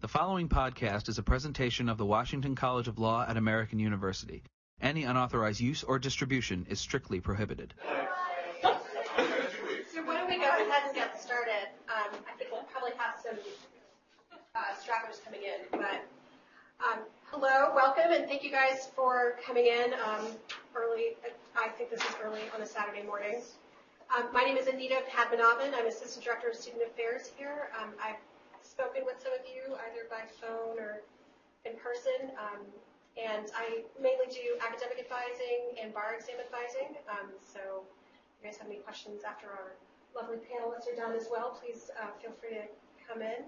The following podcast is a presentation of the Washington College of Law at American University. Any unauthorized use or distribution is strictly prohibited. So why don't we go ahead and get started? I think we'll probably have some stragglers coming in. But hello, welcome, and thank you guys for coming in early. I think this is early on a Saturday morning. My name is Anita Padmanabhan. I'm Assistant Director of Student Affairs here. I've spoken with some of you either by phone or in person, and I mainly do academic advising and bar exam advising. So if you guys have any questions after our lovely panelists are done as well, please feel free to come in.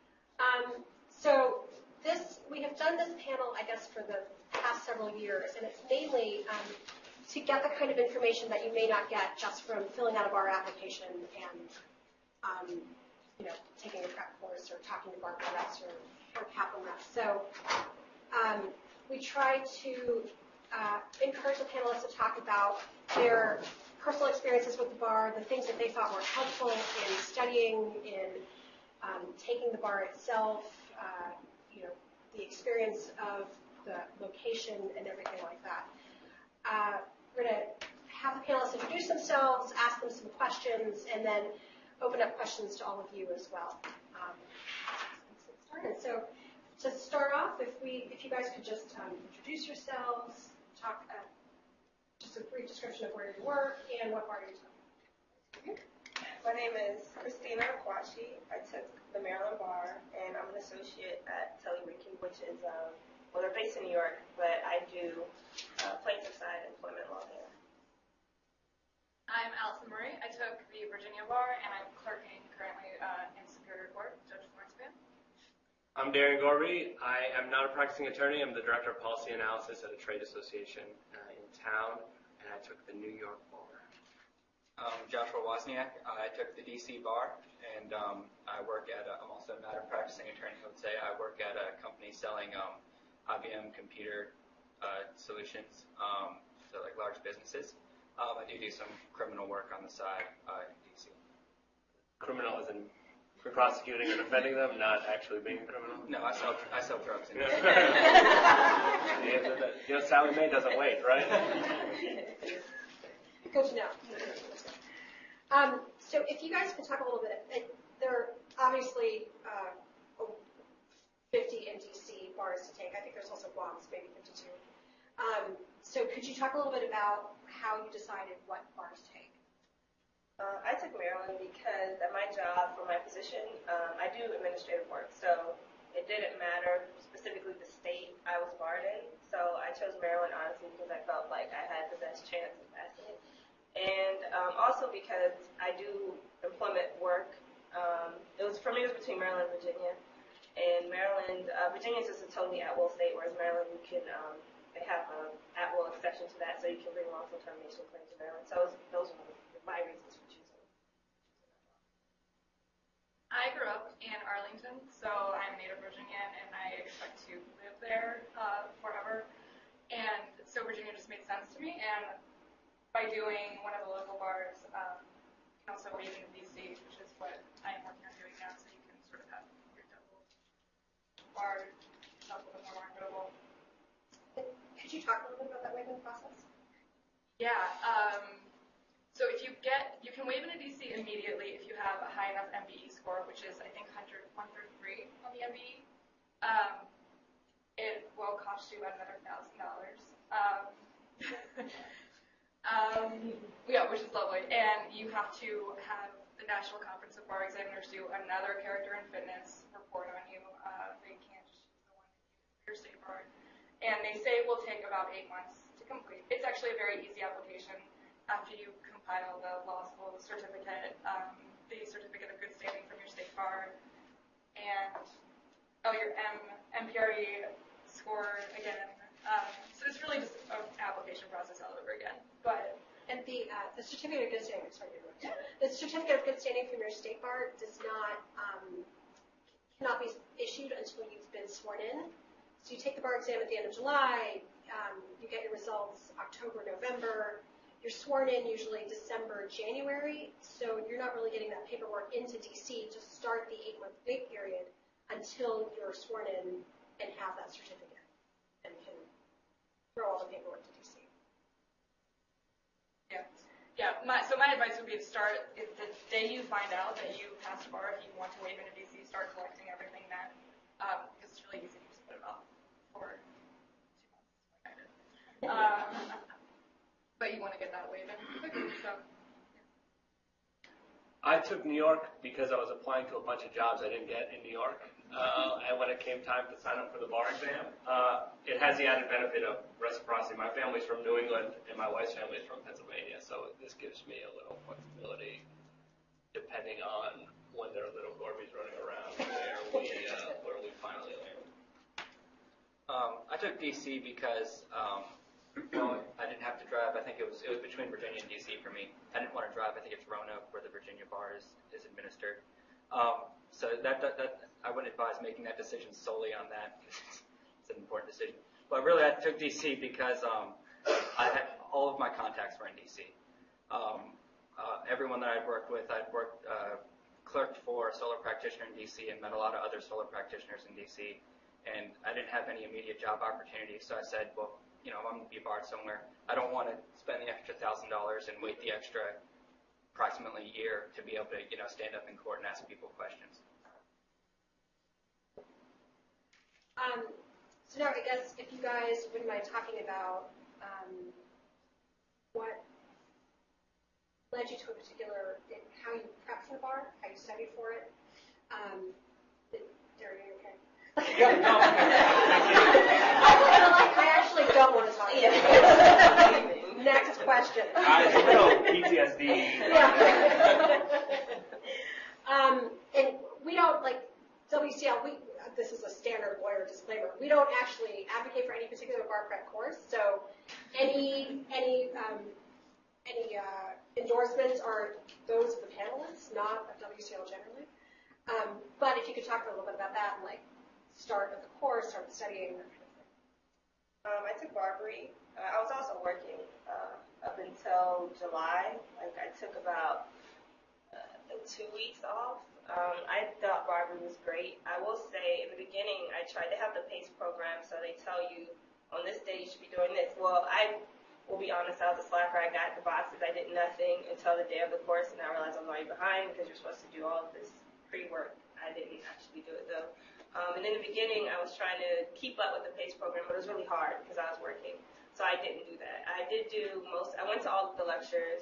So we have done this panel, I guess, for the past several years, and it's mainly to get the kind of information that you may not get just from filling out a bar application and taking a prep course or talking to bar reps or Kaplan reps. So we try to encourage the panelists to talk about their personal experiences with the bar, the things that they thought were helpful in studying, in taking the bar itself, the experience of the location and everything like that. We're going to have the panelists introduce themselves, ask them some questions, and then open up questions to all of you as well. Let's get started. So to start off, if you guys could just introduce yourselves, talk just a brief description of where you work and what bar you're talking. My name is Christina Aquachi. I took the Maryland Bar, and I'm an associate at Tully Rickey, which is, they're based in New York, but I do plaintiff side employment law there. I'm Allison Murray. I took the Virginia Bar, and I'm clerking currently in Superior Court, Judge Florence Van. I'm Darren Gorby. I am not a practicing attorney. I'm the Director of Policy Analysis at a trade association in town, and I took the New York Bar. Joshua Wozniak. I took the DC Bar, and I work at, I'm also not a practicing attorney, I would say. I work at a company selling IBM computer solutions to like large businesses. I do some criminal work on the side in DC. Criminal as in prosecuting and defending them, not actually being a criminal? No, I sell drugs. Sally Mae doesn't wait, right? Good to know. So if you guys could talk a little bit, there are obviously 50 MDC bars to take. I think there's also Guam's, maybe 52. So could you talk a little bit about how you decided what bars to take? I took Maryland because at my job, for my position, I do administrative work. So it didn't matter specifically the state I was barred in. So I chose Maryland, honestly, because I felt like I had the best chance of passing it. And also because I do employment work. For me, it was between Maryland and Virginia. And Maryland, Virginia is just a totally at-will state, whereas Maryland, you can, they have an at-will exception to that, so you can bring wrongful termination claims to Maryland. So those are my reasons for choosing. I grew up in Arlington, so I'm native Virginian, and I expect to live there forever. And so Virginia just made sense to me, and by doing one of the local bars, you can also waive in DC, which is what I am working on doing now, so you can sort of have your double bar, yourself a little bit more marketable. Could you talk a little bit about that waiving process? Yeah. So if you can waive in a DC immediately if you have a high enough MBE score, which is, I think, 133 on the MBE. It will cost you about another $1,000. Yeah, which is lovely. And you have to have the National Conference of Bar Examiners do another character and fitness report on you. They can't just use the one for your state bar. And they say it will take about 8 months to complete. It's actually a very easy application after you compile the law school certificate, the certificate of good standing from your state bar, and your MPRE score again. So it's really just an application process all over again. And the certificate of good standing, the certificate of good standing from your state bar cannot be issued until you've been sworn in. So you take the bar exam at the end of July, you get your results October, November. You're sworn in usually December, January, so you're not really getting that paperwork into DC to start the 8-month wait period until you're sworn in and have that certificate and can throw all the paperwork to DC. Yeah. So my advice would be to start the day you find out that you passed bar. If you want to waive into DC, start collecting everything then, because it's really easy to just put it off for 2 months, like I did. But you want to get that waive in quickly. So. I took New York because I was applying to a bunch of jobs I didn't get in New York. And when it came time to sign up for the bar exam, it has the added benefit of reciprocity. My family's from New England, and my wife's family is from Pennsylvania, so this gives me a little flexibility depending on when there are little Gorbies running around where we finally land. I took DC because I didn't have to drive. I think it was between Virginia and DC for me. I didn't want to drive. I think it's Roanoke where the Virginia bar is administered. So that I wouldn't advise making that decision solely on that. It's an important decision. But really, I took DC because I had all of my contacts were in DC. Everyone that I'd worked with, clerked for a solar practitioner in DC and met a lot of other solar practitioners in DC. And I didn't have any immediate job opportunities, so I said, well, I'm going to be barred somewhere. I don't want to spend the extra $1,000 and wait the extra approximately a year to be able to, stand up in court and ask people questions. So now I guess if you guys wouldn't mind talking about what led you to a particular, how you prepped for the bar, how you studied for it. Darren, are you okay? Yeah, no. I actually don't want to talk about it. Next question. PTSD. Yeah. And we don't, WCL, this is a standard lawyer disclaimer, we don't actually advocate for any particular bar prep course, so any endorsements are those of the panelists, not of WCL generally. But if you could talk a little bit about that and start of the course, start studying. I took Barbary. I was also working up until July. I took about 2 weeks off. I thought Barbary was great. I will say, in the beginning, I tried to have the PACE program, so they tell you, on this day you should be doing this. Well, I will be honest, I was a slacker. I got the boxes. I did nothing until the day of the course, and I realized I was already behind because you're supposed to do all of this pre-work. I didn't actually do it, though. And in the beginning, I was trying to keep up with the PACE program, but it was really hard because I was working. So I didn't do that. I went to all of the lectures.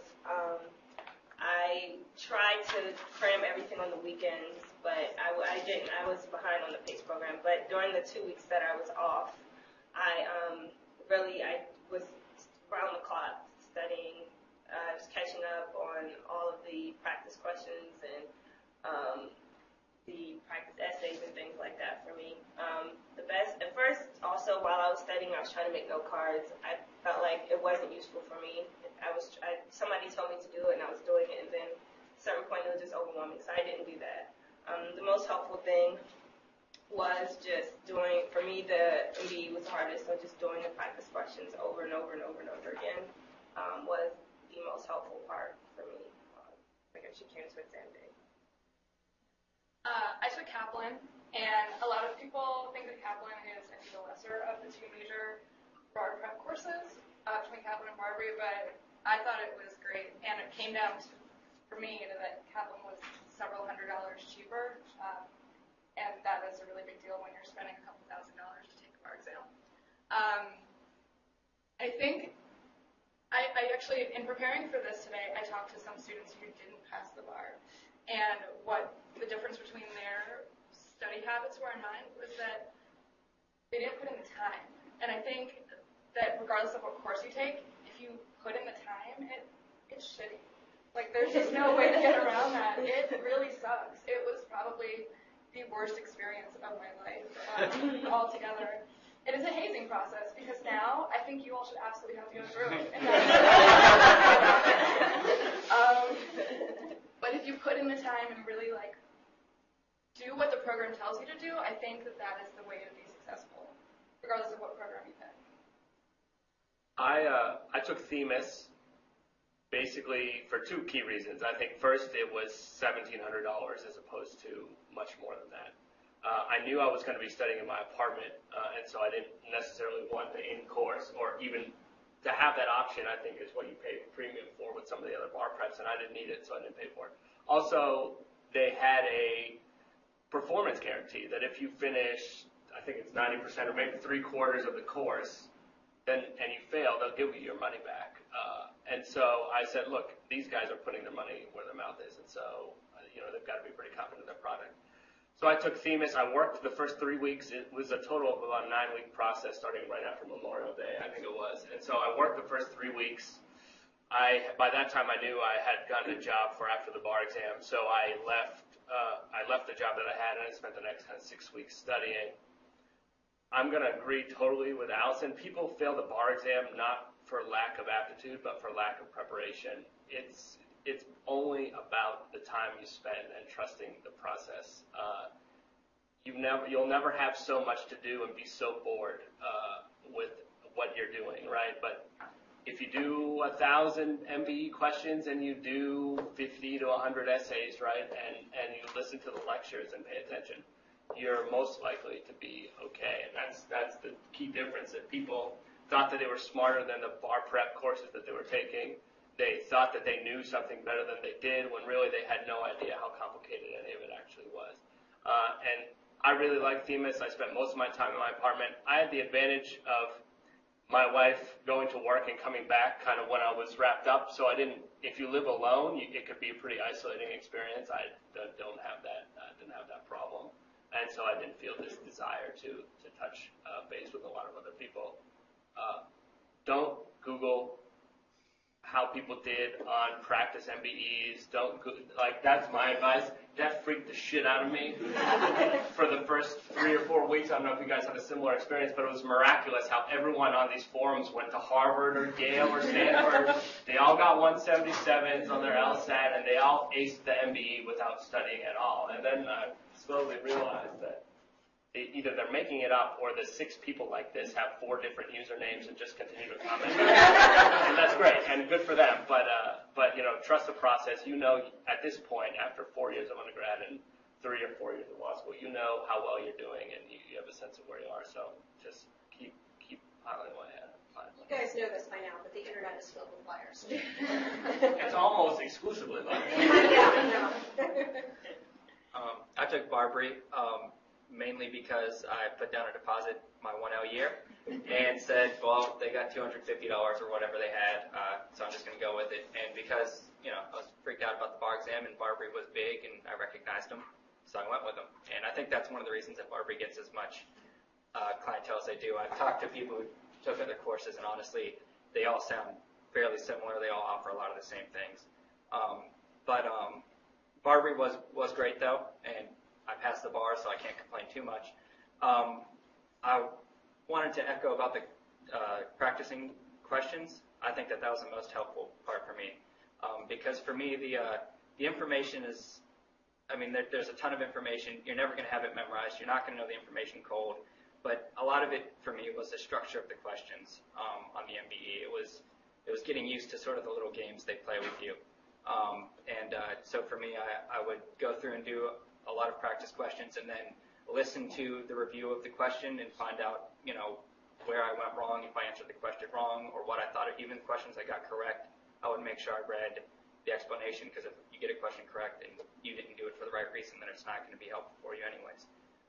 I tried to cram everything on the weekends, but I didn't. I was behind on the PACE program. But during the 2 weeks that I was off, I was around the clock studying. I was catching up on all of the practice questions and the practice essays and things like that for me. The best, at first, also while I was studying, I was trying to make note cards. I felt like it wasn't useful for me. Somebody told me to do it and I was doing it, and then at a certain point it was just overwhelming, so I didn't do that. The most helpful thing was just doing, for me, the MBE was the hardest, so just doing the practice questions over and over and over and over again was the most helpful part for me. Like if she came to exam day. I took Kaplan, and a lot of people think that Kaplan is the lesser of the two major bar prep courses between Kaplan and Barbary, but I thought it was great, and it came down to, for me, that Kaplan was several $100s cheaper, and that is a really big deal when you're spending a couple $1,000s to take the bar exam. I think I actually, in preparing for this today, I talked to some students who didn't pass the bar, and what the difference between their study habits were and mine was that they didn't put in the time. And I think that regardless of what course you take, if you put in the time, it's shitty. There's just no way to get around that. It really sucks. It was probably the worst experience of my life altogether. It is a hazing process because now I think you all should absolutely have to go through it. But if you put in the time and really do what the program tells you to do, I think that is the way to be successful, regardless of what program you pick. I took Themis basically for two key reasons. I think first it was $1,700 as opposed to much more than that. I knew I was going to be studying in my apartment, and so I didn't necessarily want the in-course, or even to have that option, I think, is what you pay premium for with some of the other bar preps, and I didn't need it, so I didn't pay for it. Also, they had a performance guarantee that if you finish, I think it's 90% or maybe 3/4 of the course, and you fail, they'll give you your money back. And so I said, look, these guys are putting their money where their mouth is, and so they've got to be pretty confident in their product. So I took Themis. I worked the first 3 weeks. It was a total of about a 9-week process starting right after Memorial Day, I think it was. And so I worked the first 3 weeks. By that time, I knew I had gotten a job for after the bar exam, so I left the job that I had, and I spent the next kind of 6 weeks studying. I'm going to agree totally with Allison. People fail the bar exam not for lack of aptitude, but for lack of preparation. It's only about the time you spend and trusting the process. You'll never have so much to do and be so bored with what you're doing, right? But if you do 1,000 MBE questions and you do 50 to 100 essays, right, and you listen to the lectures and pay attention, you're most likely to be okay. And that's the key difference, that people thought that they were smarter than the bar prep courses that they were taking. They thought that they knew something better than they did, when really they had no idea how complicated any of it actually was. And I really liked Themis. I spent most of my time in my apartment. I had the advantage of my wife going to work and coming back kind of when I was wrapped up. So if you live alone, it could be a pretty isolating experience. I didn't have that problem. And so I didn't feel this desire to touch base with a lot of other people. Don't Google how people did on practice MBEs. That's my advice. That freaked the shit out of me for the first 3 or 4 weeks. I don't know if you guys had a similar experience, but it was miraculous how everyone on these forums went to Harvard or Yale or Stanford. They all got 177s on their LSAT, and they all aced the MBE without studying at all. And then I slowly realized that either they're making it up, or the 6 people like this have 4 different usernames and just continue to comment. And that's great, and good for them. But trust the process. At this point, after 4 years of undergrad and 3 or 4 years of law school, you know how well you're doing, and you have a sense of where you are. So just keep piling away at it. You guys know this by now, but the internet is filled with liars. It's almost exclusively liars. Yeah, I took Barbary. Mainly because I put down a deposit my 1L year and said, well, they got $250 or whatever they had, so I'm just going to go with it. And because, I was freaked out about the bar exam, and Barbary was big and I recognized them, so I went with them. And I think that's one of the reasons that Barbary gets as much clientele as they do. I've talked to people who took other courses, and honestly, they all sound fairly similar. They all offer a lot of the same things. But Barbary was great, though, and I passed the bar, so I can't complain too much. I wanted to echo about the practicing questions. I think that was the most helpful part for me, because for me the information is, there's a ton of information. You're never going to have it memorized. You're not going to know the information cold. But a lot of it for me was the structure of the questions on the MBE. It was getting used to sort of the little games they play with you. So for me, I would go through and do a lot of practice questions, and then listen to the review of the question and find out, where I went wrong, if I answered the question wrong, or what I thought, even the questions I got correct. I would make sure I read the explanation, because if you get a question correct and you didn't do it for the right reason, then it's not going to be helpful for you anyways.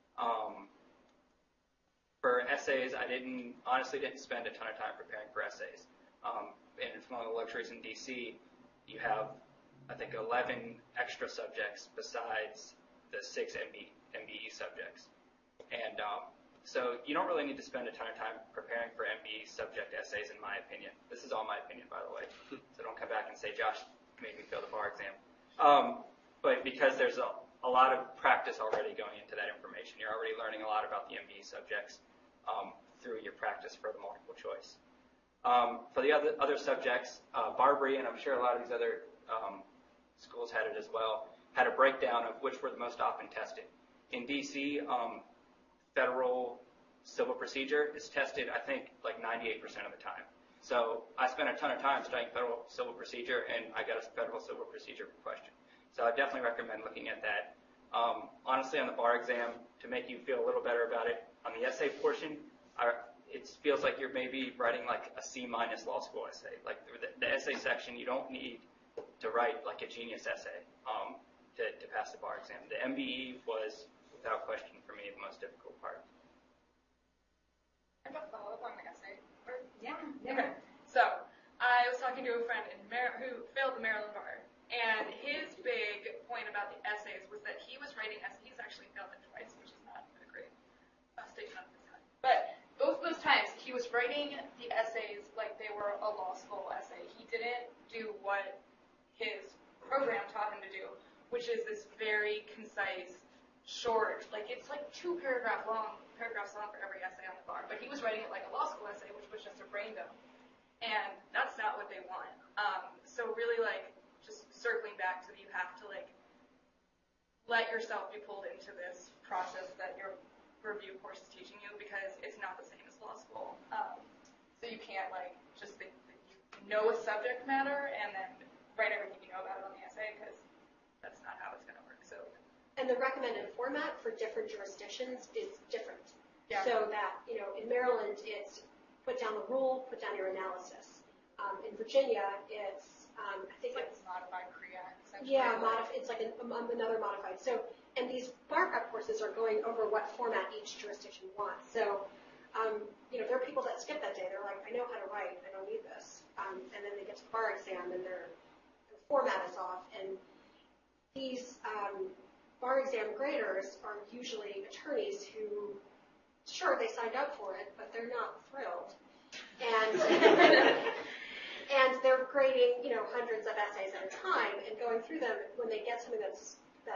For essays, I honestly didn't spend a ton of time preparing for essays. And it's one of the luxuries in DC. You have, I think, 11 extra subjects besides the 6 MBE subjects. And so you don't really need to spend a ton of time preparing for MBE subject essays, in my opinion. This is all my opinion, by the way. So don't come back and say, Josh made me fail the bar exam. But because there's a lot of practice already going into that information. You're already learning a lot about the MBE subjects through your practice for the multiple choice. For the other subjects, Barbary, and I'm sure a lot of these other schools had it as well, had a breakdown of which were the most often tested. In DC, federal civil procedure is tested, I think, like 98% of the time. So I spent a ton of time studying federal civil procedure, and I got a federal civil procedure question. So I definitely recommend looking at that. Honestly, on the bar exam, to make you feel a little better about it, on the essay portion, it feels like you're maybe writing like a C- law school essay. Like the essay section, you don't need to write like a genius essay to pass the bar exam. The MBE was, without question, for me, the most difficult part. I have a follow-up on the essay. Yeah. Okay. So I was talking to a friend who failed the Maryland bar, and his big point about the essays was that he was writing essays. He's actually failed it twice, which is not a great statement of his time. But both of those times, he was writing the essays like they were a law school essay. He didn't do what his program taught him to do, which is this very concise, short, like it's like 2 paragraphs long for every essay on the bar. But he was writing it like a law school essay, which was just a brain dump. And that's not what they want. So really, like, just circling back to you have to, like, let yourself be pulled into this process that your review course is teaching you, because it's not the same as law school. So you can't, like, just think that you know a subject matter and then write everything you know about it on the essay, because that's not how it's going to work. So. And the recommended format for different jurisdictions is different. Yeah. So that, in Maryland, it's put down the rule, put down your analysis. In Virginia, it's, I think it's modified CREA, essentially. Yeah, it's like another modified. So, and these bar prep courses are going over what format each jurisdiction wants. So, there are people that skip that day. They're like, I know how to write. I don't need this. And then they get to the bar exam and their format is off. And these bar exam graders are usually attorneys who, sure, they signed up for it, but they're not thrilled. And and they're grading, hundreds of essays at a time and going through them. When they get something that's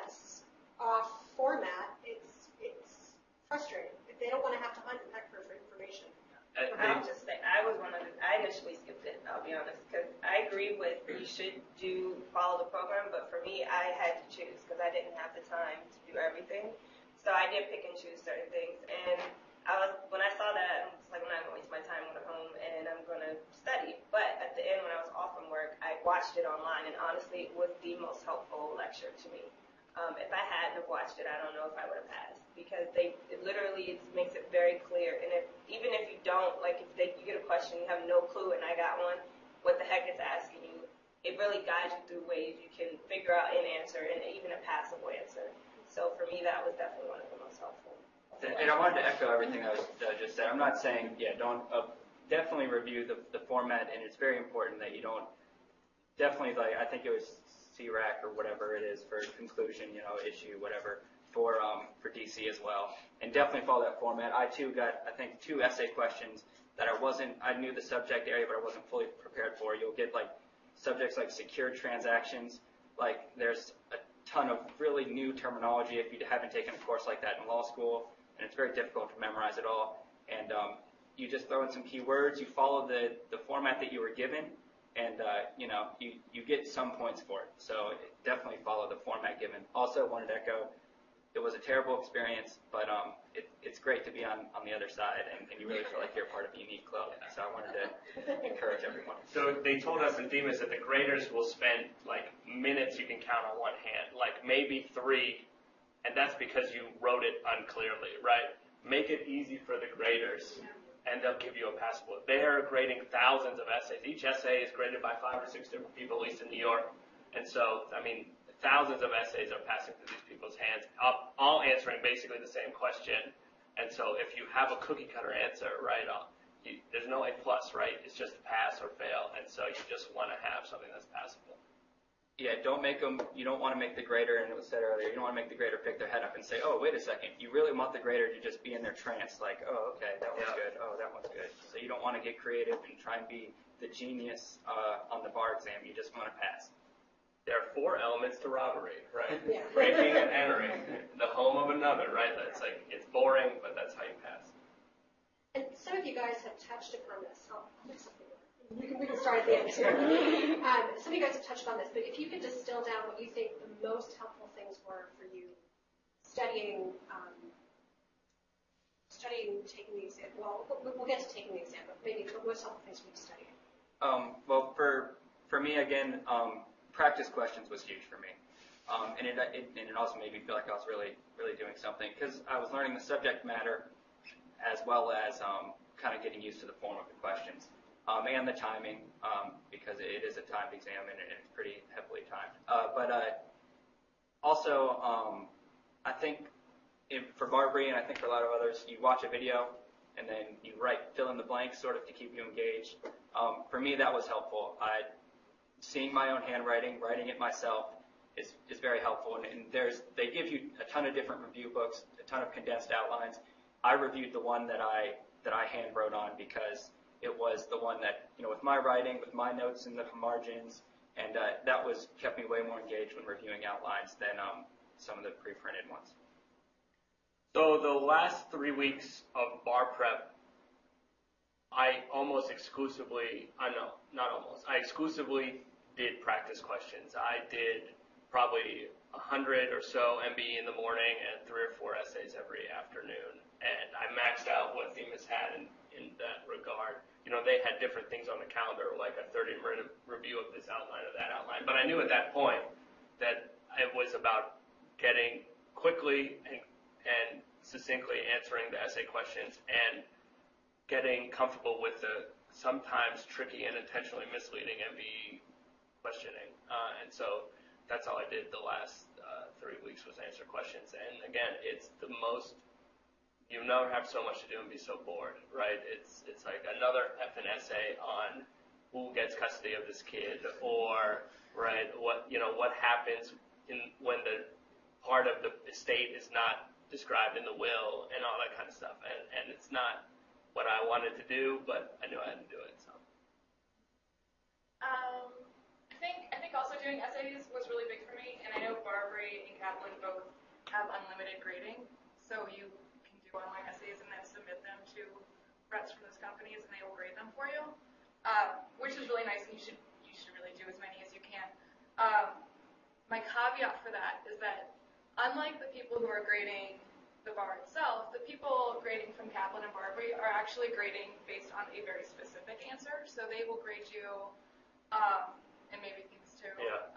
off format, it's frustrating. They don't want to have to hunt and peck for information. I'll just say, I initially skipped it, I'll be honest, because I agree with you should follow the program, but for me, I had to choose because I didn't have the time to do everything. So I did pick and choose certain things, and when I saw that, I was like, I'm not going to waste my time when I'm home, and I'm going to study. But at the end, when I was off from work, I watched it online, and honestly, it was the most helpful lecture to me. If I hadn't have watched it, I don't know if I would have passed, because it makes it very clear. And even if you don't, like you get a question, you have no clue, and I got one, what the heck it's asking you, it really guides you through ways you can figure out an answer, and even a passable answer. So for me, that was definitely one of the most helpful. And I wanted to echo everything that I just said. I'm not saying, don't definitely review the format, and it's very important that you don't definitely, like, I think it was CRAC or whatever it is for conclusion, issue, whatever, for DC as well. And definitely follow that format. I too got, I think, 2 essay questions that I knew the subject area, but I wasn't fully prepared for. You'll get like subjects like secured transactions. Like there's a ton of really new terminology if you haven't taken a course like that in law school, and it's very difficult to memorize it all. And you just throw in some keywords, you follow the format that you were given, and you get some points for it. So definitely follow the format given. Also wanted to echo, it was a terrible experience, but it's great to be on the other side, and you really feel like you're part of a unique club. So I wanted to encourage everyone. So they told us in Demas that the graders will spend like minutes you can count on one hand, like maybe 3, and that's because you wrote it unclearly, right? Make it easy for the graders, and they'll give you a passable. They are grading thousands of essays. Each essay is graded by 5 or 6 different people, at least in New York. And so, thousands of essays are passing through these people's hands, all answering basically the same question. And so if you have a cookie-cutter answer, right, there's no A+, right? It's just pass or fail. And so you just want to have something that's passable. Yeah, you don't want to make the grader, and it was said earlier, you don't want to make the grader pick their head up and say, oh, wait a second. You really want the grader to just be in their trance, like, oh, okay, that one's good. Oh, that one's good. So you don't want to get creative and try and be the genius on the bar exam. You just want to pass. There are 4 elements to robbery, right? Yeah. Breaking and entering, the home of another, right? That's like, it's boring, but that's how you pass. And some of you guys have touched upon this. I'll mix up the order. We can start at the end too. Some of you guys have touched on this, but if you could distill down what you think the most helpful things were for you studying, taking the exam. Well, we'll get to taking the exam, but maybe the most helpful things for you studying. Well, for me, again, practice questions was huge for me. And it also made me feel like I was really doing something because I was learning the subject matter as well as kind of getting used to the form of the questions and the timing because it is a timed exam and it's pretty heavily timed. Also, I think for Barbary and I think for a lot of others, you watch a video and then you fill in the blanks sort of to keep you engaged. For me, that was helpful. Seeing my own handwriting, writing it myself is very helpful. And they give you a ton of different review books, a ton of condensed outlines. I reviewed the one that I hand wrote on because it was the one that, with my writing, with my notes in the margins, and that kept me way more engaged when reviewing outlines than some of the pre-printed ones. So the last 3 weeks of bar prep, I exclusively did practice questions. I did probably 100 or so MBE in the morning and 3 or 4 essays every afternoon. And I maxed out what Themis had in that regard. They had different things on the calendar, like a 30-minute review of this outline or that outline. But I knew at that point that it was about getting quickly and succinctly answering the essay questions and getting comfortable with the sometimes tricky and intentionally misleading MBE questioning. And so that's all I did the last 3 weeks was answer questions. And again, it's the most, you never have so much to do and be so bored, right? It's like another effing essay on who gets custody of this kid or, right, what happens when the part of the estate is not described in the will and all that kind of stuff. And it's not what I wanted to do, but I knew I had to do it. So. I think also doing essays was really big for me, and I know Barbary and Kaplan both have unlimited grading, so you can do online essays and then submit them to reps from those companies, and they will grade them for you, which is really nice, and you should really do as many as you can. My caveat for that is that unlike the people who are grading the bar itself, the people grading from Kaplan and Barbary are actually grading based on a very specific answer. So they will grade you, and maybe things too. Yeah.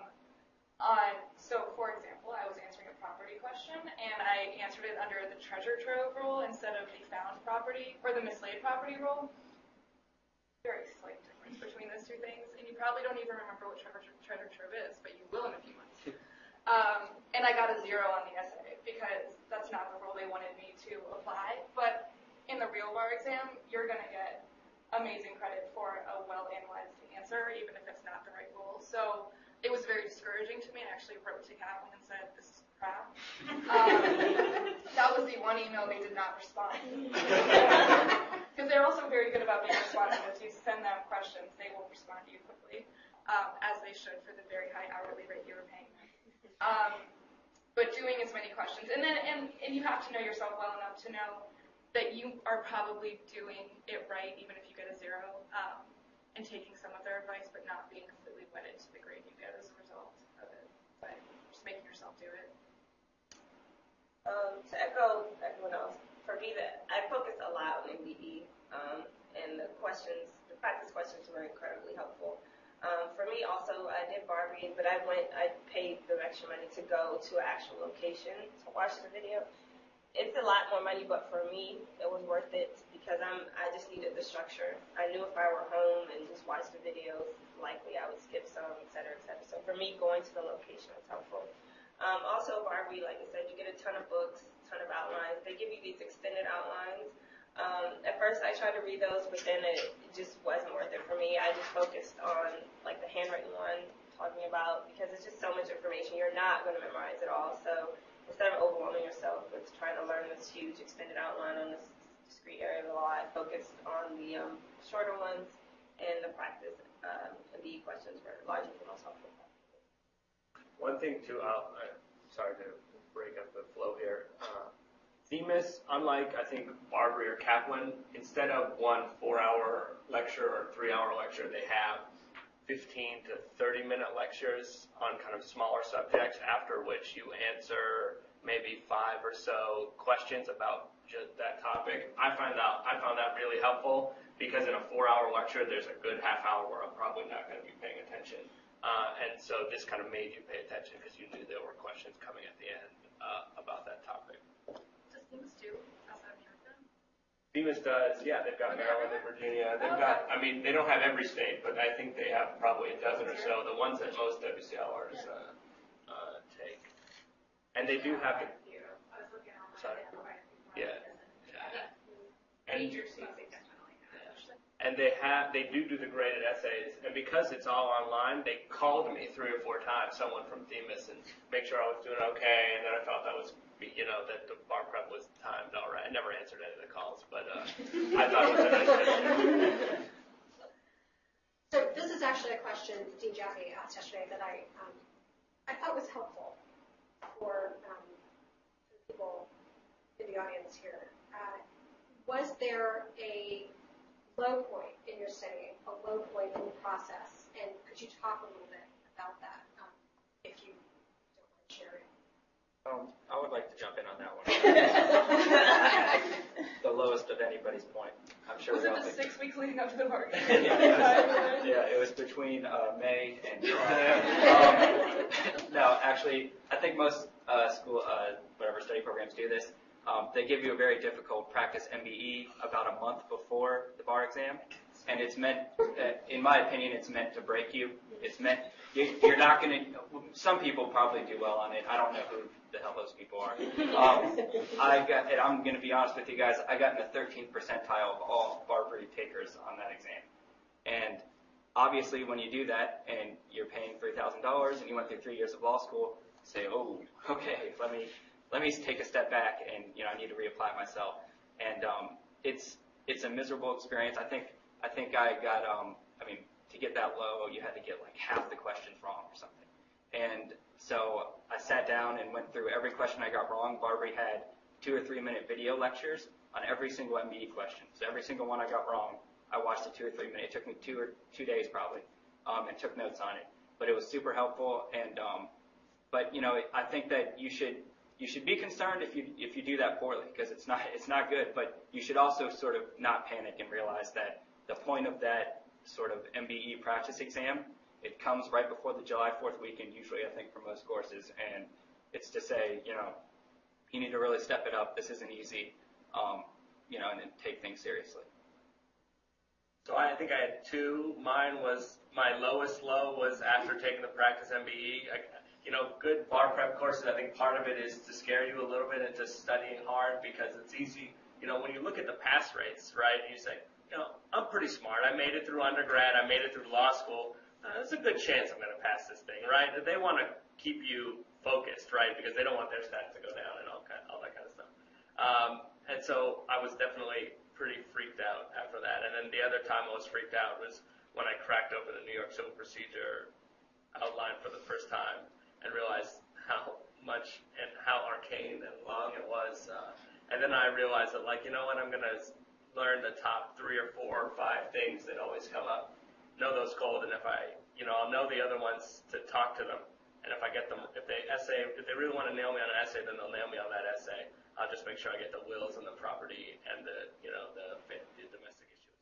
So for example, I was answering a property question, and I answered it under the treasure trove rule instead of the found property, or the mislaid property rule. Very slight difference between those two things, and you probably don't even remember what treasure trove is, but you will in a few months. And I got a 0 on the essay because that's not the rule they wanted me to apply. But in the real bar exam, you're going to get amazing credit for a well-analyzed answer, even if it's not the right rule. So it was very discouraging to me. I actually wrote to Kaplan and said, this is crap. That was the one email they did not respond. Because they're also very good about being responsive. If you send them questions, they will respond to you quickly, as they should for the very high hourly rate you were paying them. But doing as many questions, and you have to know yourself well enough to know that you are probably doing it right, even if you get a 0, and taking some of their advice, but not being completely wedded to the grade you get as a result of it. But just making yourself do it. To echo everyone else, for me, I focused a lot on MBE, and the practice questions were incredibly helpful. For me also, I did Barbary, but I paid the extra money to go to an actual location to watch the video. It's a lot more money, but for me, it was worth it because I just needed the structure. I knew if I were home and just watched the videos, likely I would skip some, et cetera, et cetera. So for me, going to the location was helpful. Also, Barbary, like I said, you get a ton of books, ton of outlines. They give you these extended outlines. At first, I tried to read those, but then it just wasn't worth it for me. I just focused on like the handwritten one talking about because it's just so much information. You're not going to memorize it all. So instead of overwhelming yourself with trying to learn this huge extended outline on this discrete area of the law, I focused on the shorter ones and the practice MBE questions were largely the most helpful. One thing too, sorry to break up the flow here. Themis, unlike I think Barbary or Kaplan, instead of one 4-hour lecture or 3-hour lecture, they have 15 to 30-minute lectures on kind of smaller subjects, after which you answer maybe 5 or so questions about just that topic. I found that really helpful because in a 4-hour lecture, there's a good half hour where I'm probably not going to be paying attention. And so this kind of made you pay attention because you knew there were questions coming at the end about that topic. Does Themis do outside of New York then? Themis does, yeah. They've got Maryland and Virginia. They've got, I mean, they don't have every state, but I think they have probably a dozen or so. The ones that most WCLRs take, and they do have. Sorry. Yeah. And they do the graded essays, and because it's all online, they called me 3 or 4 times, someone from Themis, and make sure I was doing okay, and then I thought that was, that the bar prep was timed all right. I never answered any of the calls, but I thought it was a nice thing. So this is actually a question Dean Jaffe asked yesterday that I thought was helpful for people in the audience here. Was there a low point in your studying, a low point in the process, and could you talk a little bit about that, if you don't mind sharing? I would like to jump in on that one. The lowest of anybody's point. I'm sure. Was it the 6 weeks leading up to the bar? Yeah, it was between May and July. No, actually, I think most school, study programs do this. They give you a very difficult practice MBE about a month before the bar exam, and it's meant, in my opinion, it's meant to break you. It's meant, you're not going to, some people probably do well on it. I don't know who the hell those people are. I'm going to be honest with you guys, I got in the 13th percentile of all Barbary takers on that exam. And obviously when you do that and you're paying $3,000 and you went through 3 years of law school, say, oh, okay, let me take a step back and, I need to reapply myself. And it's a miserable experience. I think I got, to get that low, you had to get like half the questions wrong or something. And so I sat down and went through every question I got wrong. Barbary had 2 or 3 minute video lectures on every single MBE question. So every single one I got wrong, I watched it 2 or 3 minutes. It took me 2 days probably, and took notes on it. But it was super helpful. And but I think that you should be concerned if you do that poorly, because it's not good. But you should also sort of not panic and realize that the point of that sort of MBE practice exam, it comes right before the July 4th weekend, usually I think for most courses, and it's to say, you need to really step it up. This isn't easy, and take things seriously. So I think I had 2. Mine was, my lowest low was after taking the practice MBE. Good bar prep courses, I think part of it is to scare you a little bit into studying hard, because it's easy. When you look at the pass rates, right, you say, I'm pretty smart. I made it through undergrad. I made it through law school. There's a good chance I'm going to pass this thing, right? They want to keep you focused, right, because they don't want their stats to go down and all that kind of stuff. And so I was definitely pretty freaked out after that. And then the other time I was freaked out was when I cracked open the New York Civil Procedure outline for the first time and realized how much and how arcane and long it was. And then I realized that, I'm going to learn the top 3 or 4 or 5 things that always come up. Know those cold, and if I'll know the other ones to talk to them. And if I get them, if they really want to nail me on an essay, then they'll nail me on that essay. I'll just make sure I get the wills and the property and the domestic issues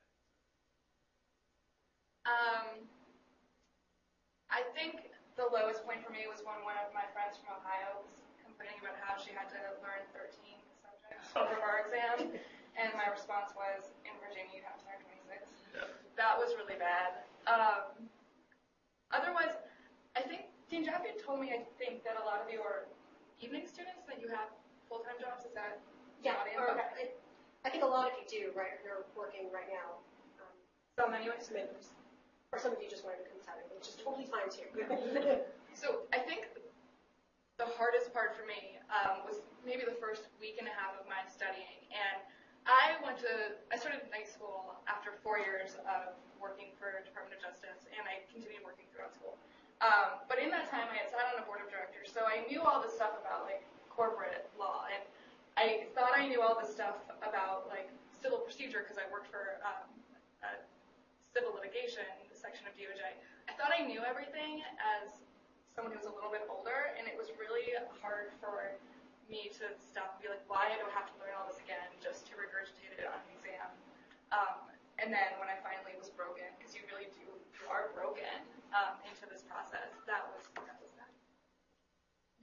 right. I think the lowest point for me was when one of my friends from Ohio was complaining about how she had to learn 13 subjects for her bar exam, and my response was, in Virginia you have to learn 26. Yeah. That was really bad. Otherwise, I think Dean Jaffe told me, that a lot of you are evening students, that you have full-time jobs. Is that the audience? Okay. I think a lot of you do, right? You're working right now. Some anyways. Or some of you just wanted to come Saturday, which is totally fine too. So I think the hardest part for me was maybe the first week and a half of my studying. And I started night school after 4 years of working for Department of Justice, and I continued working throughout school. But in that time, I had sat on a board of directors, so I knew all this stuff about corporate law, and I thought I knew all this stuff about civil procedure because I worked for a civil litigation section of DOJ. I thought I knew everything as someone who was a little bit older, and it was really hard for me to stop and be like, why do I have to learn all this again just to regurgitate it on an exam? And then when I finally was broken, because you are broken into this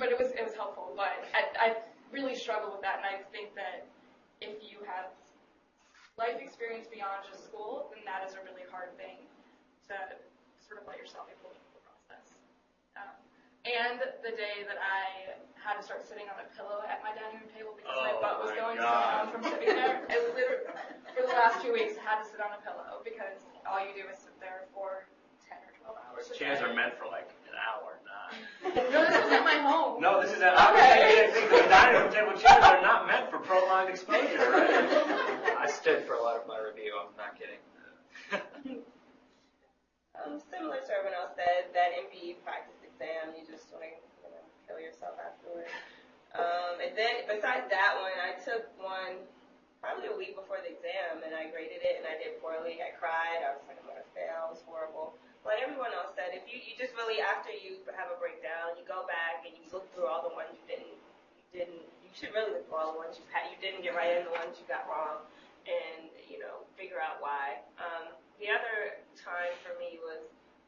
but it was helpful. But I really struggle with that, and I think that if you have life experience beyond just school, then that is a really hard thing to sort of let yourself able to the process. And the day that I had to start sitting on a pillow at my dining room table because my butt was going so down from sitting there, I literally, for the last 2 weeks, had to sit on a pillow because all you do is sit there for 10 or 12 hours. Chairs are meant for like an hour, not. No, this was at my home. No, this is at I think the dining room table chairs are not meant for prolonged exposure, right? I stood for a lot of my review. I'm not kidding. Similar to everyone else said, that MBE practice exam, you just want to kill yourself afterwards. And then besides that one, I took one probably a week before the exam, and I graded it, and I did poorly. I cried. I was like, I'm going to fail. It was horrible. Like everyone else said, if you just really, after you have a breakdown, you go back and you look through all the ones you should really look through all the ones you didn't get right and the ones you got wrong, and, figure out why. The other time for me was,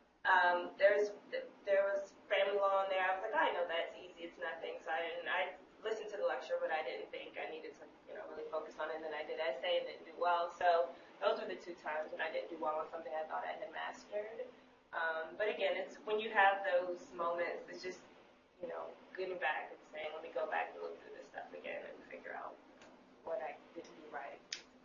there was family law in there. I was like, I know that's easy, it's nothing. So I listened to the lecture, but I didn't think I needed to, really focus on it. And then I did essay and didn't do well. So those were the two times when I didn't do well on something I thought I had mastered. But again, it's when you have those moments, it's just, getting back and saying, let me go back and look through this stuff again and figure out what I didn't do right.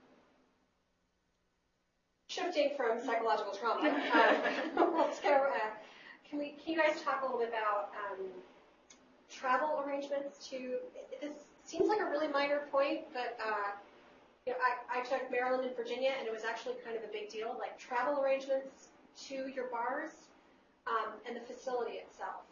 Shifting from psychological trauma, let's go. Can you guys talk a little bit about travel arrangements? This seems like a really minor point, but I took Maryland and Virginia, and it was actually kind of a big deal. Like travel arrangements to your bars and the facility itself.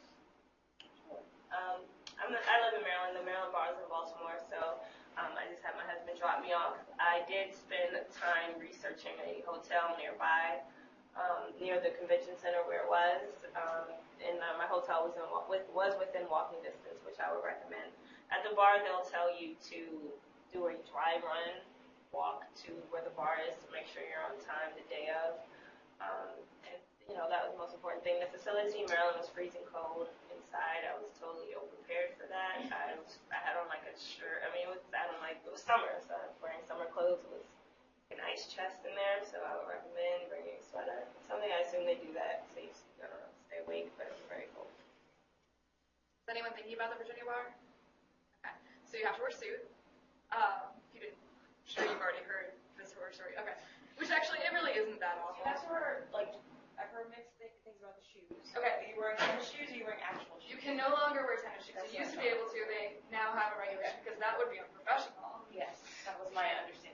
I live in Maryland. The Maryland bar is in Baltimore, so I just had my husband drop me off. I did spend time researching a hotel nearby, near the convention center where it was, and my hotel was within walking distance, which I would recommend. At the bar, they'll tell you to do a dry run, walk to where the bar is to make sure you're on time the day of, and that was the most important thing. The facility in Maryland was freezing cold inside. I was totally ill-prepared for that. I had on like a shirt. I mean, it was summer, so I was wearing summer clothes. It was an ice chest in there, so I would recommend bringing a sweater. Something I assume they do that so you stay awake, but it was very cold. Is anyone thinking about the Virginia bar? Okay. So you have to wear a suit. If you didn't, I'm sure you've already heard this horror story. Okay. Which actually, it really isn't that awful. That's where, I've heard mixed things about the shoes. Okay. Are you wearing tennis shoes or are you wearing actual shoes? You can no longer wear tennis shoes. You used to be able to. They now have a regulation because that would be unprofessional. Yes, that was my understanding.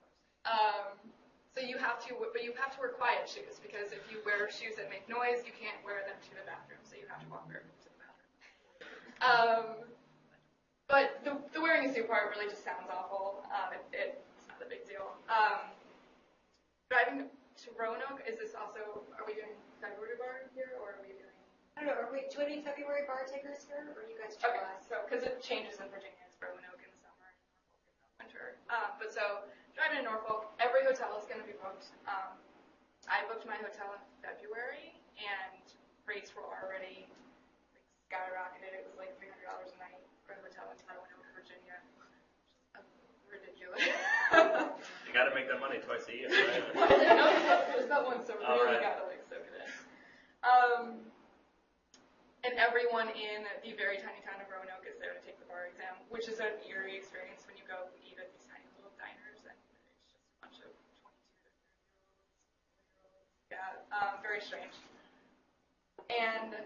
So you have to wear quiet shoes because if you wear shoes that make noise, you can't wear them to the bathroom. So you have to walk barefoot to the bathroom. But the wearing a suit part really just sounds awful. It's not a big deal. Driving to Roanoke, is this also, are we doing February bar here, or are we doing? I don't know, do we have any February bar takers here, or you guys tell us? So, because it changes in Virginia, it's Roanoke in the summer, and Norfolk in the winter. But so, driving to Norfolk, every hotel is going to be booked. I booked my hotel in February, and rates were already skyrocketed. It was like $300 a night for a hotel in Roanoke, Virginia. Ridiculous. You got to make that money twice a year, right? No, there's not one, so really got to soak it in. And everyone in the very tiny town of Roanoke is there to take the bar exam, which is an eerie experience when you go eat at these tiny little diners, and it's just a bunch of 22 to 30-year-olds. Yeah, very strange. And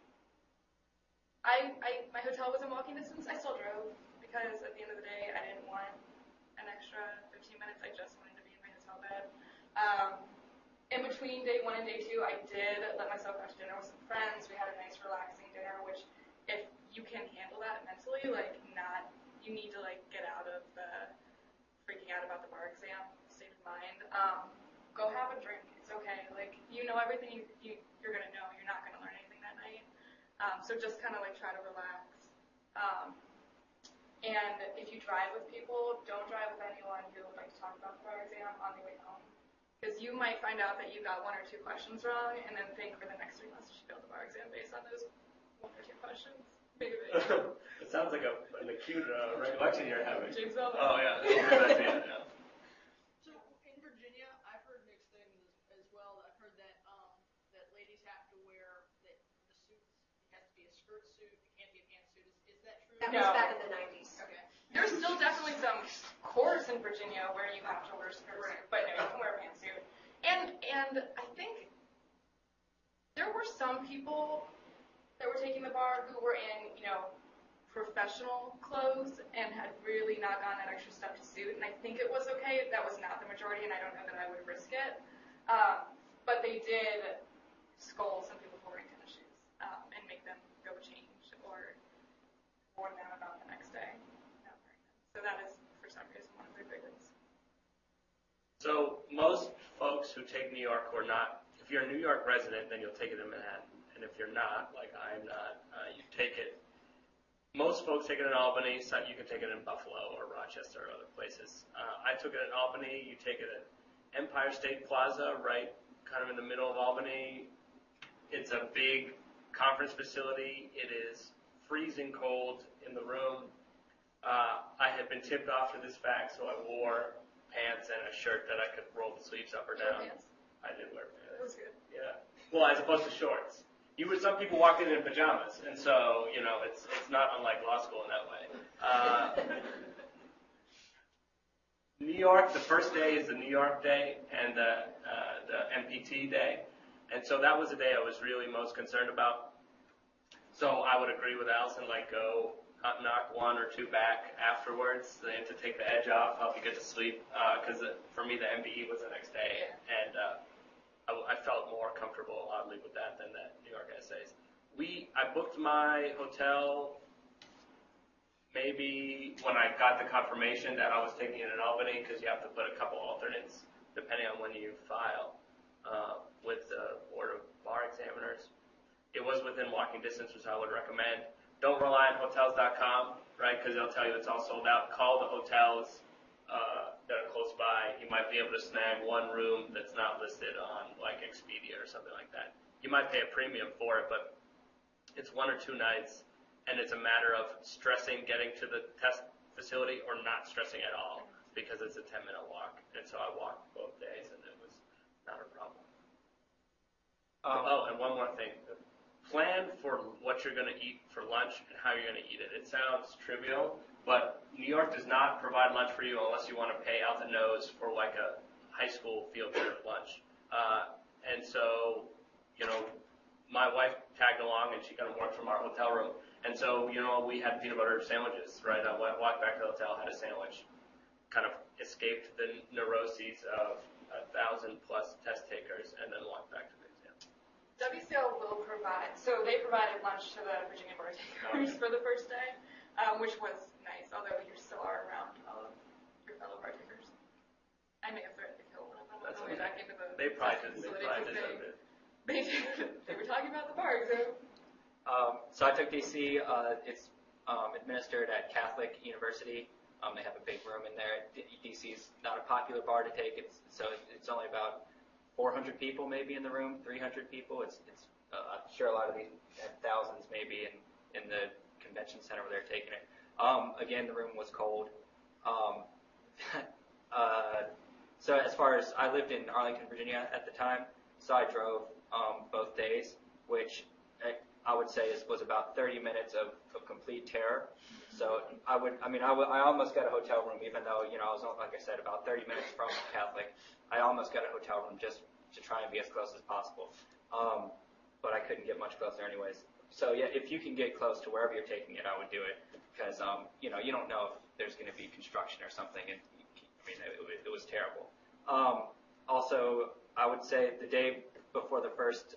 my hotel was in walking distance. I still drove because at the end of the day, I didn't want an extra 15 minutes. I just wanted to be in my hotel bed. In between day 1 and day 2, I did let myself out to dinner with some friends. We had a nice, relaxing dinner, which if you can handle that mentally, you need to get out of the freaking out about the bar exam state of mind. Go have a drink. It's okay. Everything you're going to know. You're not going to learn anything that night. So just kind of try to relax. And if you drive with people, don't drive with anyone who would like to talk about the bar exam on the way home. Because you might find out that you got 1 or 2 questions wrong and then think for the next 3 months you should fail the bar exam based on those 1 or 2 questions. Maybe. It sounds like an acute recollection you're having. Jigsaw. Oh, yeah. That's it, yeah. So in Virginia, I've heard mixed things as well. I've heard that that ladies have to wear the suits. It has to be a skirt suit. It can't be a pantsuit. Is that true? That No. was back in the 90s. Okay. There's still definitely some courts in Virginia where you have to wear skirts, but no, you can wear a pantsuit. And I think there were some people that were taking the bar who were in, professional clothes and had really not gone that extra step to suit. And I think it was okay. That was not the majority, and I don't know that I would risk it. But they did scold some people for wearing tennis shoes and make them go change or warn them about the next day. So that is, for some reason, one of their big ones. So most folks who take New York or not, if you're a New York resident, then you'll take it in Manhattan. And if you're not, like I'm not, you take it. Most folks take it in Albany. So you can take it in Buffalo or Rochester or other places. I took it in Albany. You take it at Empire State Plaza, right, kind of in the middle of Albany. It's a big conference facility. It is freezing cold in the room. I had been tipped off to this fact, so I wore pants and a shirt that I could roll the sleeves up or down. Pants. I did wear pants. That was good. Yeah. Well, as opposed to shorts. Some people walked in pajamas, and so, it's not unlike law school in that way. New York, the first day is the New York day and the MPT day. And so that was the day I was really most concerned about. So I would agree with Allison, go knock one or two back afterwards to take the edge off, help you get to sleep. Because for me, the MBE was the next day, and I felt more comfortable, oddly, with that than the New York essays. I booked my hotel maybe when I got the confirmation that I was taking it in Albany, because you have to put a couple alternates depending on when you file with the Board of Bar Examiners. It was within walking distance, which I would recommend. Don't rely on hotels.com, right, because they'll tell you it's all sold out. Call the hotels that are close by. You might be able to snag one room that's not listed on Expedia or something like that. You might pay a premium for it, but it's 1 or 2 nights, and it's a matter of stressing getting to the test facility or not stressing at all because it's a 10-minute walk. And so I walked both days, and it was not a problem. And one more thing. Plan for what you're going to eat for lunch and how you're going to eat it. It sounds trivial, but New York does not provide lunch for you unless you want to pay out the nose for a high school field trip lunch. And so, my wife tagged along and she kind of worked from our hotel room. And so, we had peanut butter sandwiches, right? I walked back to the hotel, had a sandwich, kind of escaped the neuroses of 1,000+ test takers, and then walked back to the exam. WCL will provide, so they provided lunch to the Virginia bar takers for the first day, which was nice, although you still are around all of your fellow bar takers. I may have threatened to kill one of them on the way back into the They probably facility deserved it. They were talking about the bar exam. So I took DC. It's administered at Catholic University. They have a big room in there. DC is not a popular bar to take. It's only about 400 people maybe in the room, 300 people. I'm sure a lot of these have thousands maybe in the convention center where they're taking it. Again, the room was cold. So as far as I lived in Arlington, Virginia at the time, so I drove both days, which I would say was about 30 minutes of complete terror. So I almost got a hotel room, even though I was, like I said, about 30 minutes from Catholic. I almost got a hotel room just to try and be as close as possible, but I couldn't get much closer anyways. So yeah, if you can get close to wherever you're taking it, I would do it because you don't know if there's going to be construction or something, and it was terrible. Also, I would say the day before the first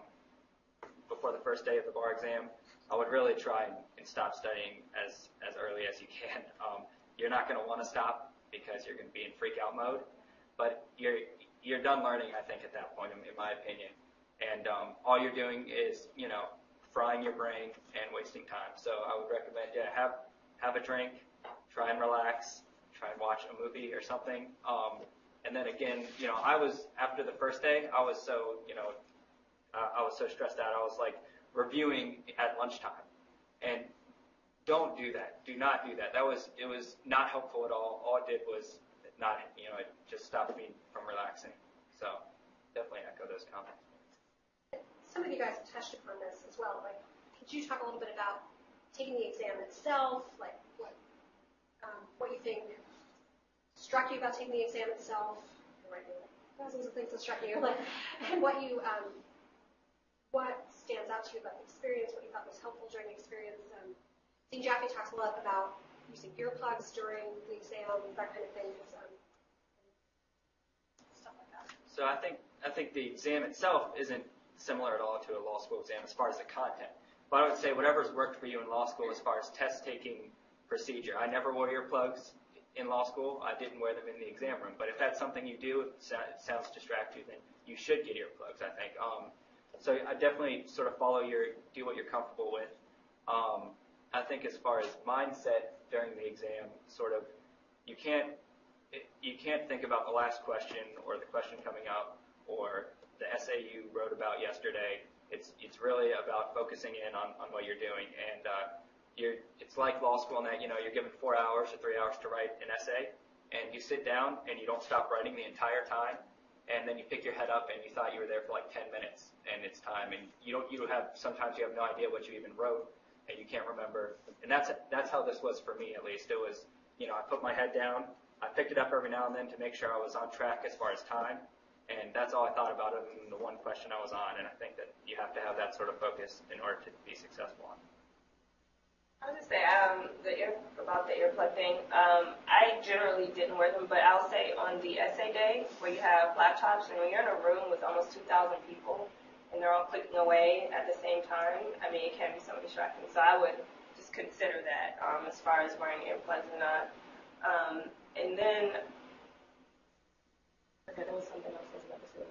day of the bar exam, I would really try and stop studying as early as you can. You're not going to want to stop because you're going to be in freak out mode, but you're done learning, I think, at that point, in my opinion. And all you're doing is, frying your brain and wasting time. So I would recommend, have a drink, try and relax, try and watch a movie or something. And then again, I was, after the first day, I was so stressed out. I was reviewing at lunchtime. And don't do that. Do not do that. It was not helpful at all. All it did was not, it just stopped me from relaxing. So definitely echo those comments. Some of you guys touched upon this as well. Like, could you talk a little bit about taking the exam itself, like what you think struck you about taking the exam itself? Thousands of things that struck you, and what stands out to you about the experience, what you thought was helpful during the experience. I think Jackie talks a lot about using earplugs during the exam, that kind of thing. Stuff like that. So I think the exam itself isn't similar at all to a law school exam as far as the content. But I would say whatever's worked for you in law school as far as test-taking procedure. I never wore earplugs in law school. I didn't wear them in the exam room. But if that's something you do, it sounds distract you, then you should get earplugs, I think. So I definitely sort of do what you're comfortable with. I think as far as mindset during the exam, sort of, you can't think about the last question or the question coming up or the essay you wrote about yesterday. It's really about focusing in on what you're doing. And it's like law school in that, you're given 4 hours or 3 hours to write an essay, and you sit down and you don't stop writing the entire time, and then you pick your head up and you thought you were there for like 10 minutes, and it's time, and sometimes you have no idea what you even wrote, and you can't remember. And that's how this was for me, at least. It was, I put my head down, I picked it up every now and then to make sure I was on track as far as time, and that's all I thought about other than the one question I was on, and I think that you have to have that sort of focus in order to be successful on it. I was going to say about the earplug thing. I generally didn't wear them, but I'll say on the essay day where you have laptops and when you're in a room with almost 2,000 people and they're all clicking away at the same time, it can be somewhat distracting. So I would just consider that as far as wearing earplugs or not. And then, okay, there was something else I was about to say.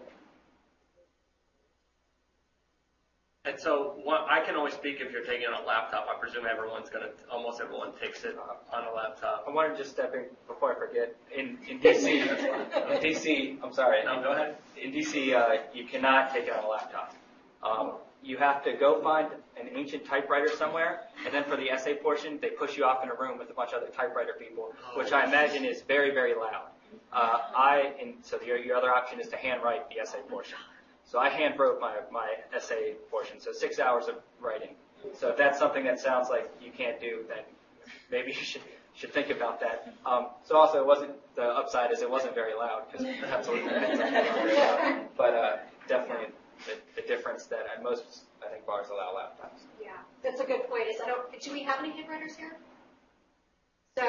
And so I can only speak if you're taking it on a laptop. I presume almost everyone takes it on a laptop. I want to just step in before I forget. In DC, I'm sorry. No, go ahead. In DC, you cannot take it on a laptop. You have to go find an ancient typewriter somewhere, and then for the essay portion, they push you off in a room with a bunch of other typewriter people, which I imagine is very, very loud. So your other option is to handwrite the essay portion. So I hand wrote my essay portion, so 6 hours of writing. So if that's something that sounds like you can't do, then maybe you should think about that. So also the upside is it wasn't very loud, because that's what depends on but definitely the difference that at most, I think, bars allow laptops. Yeah, that's a good point. Do we have any handwriters here? So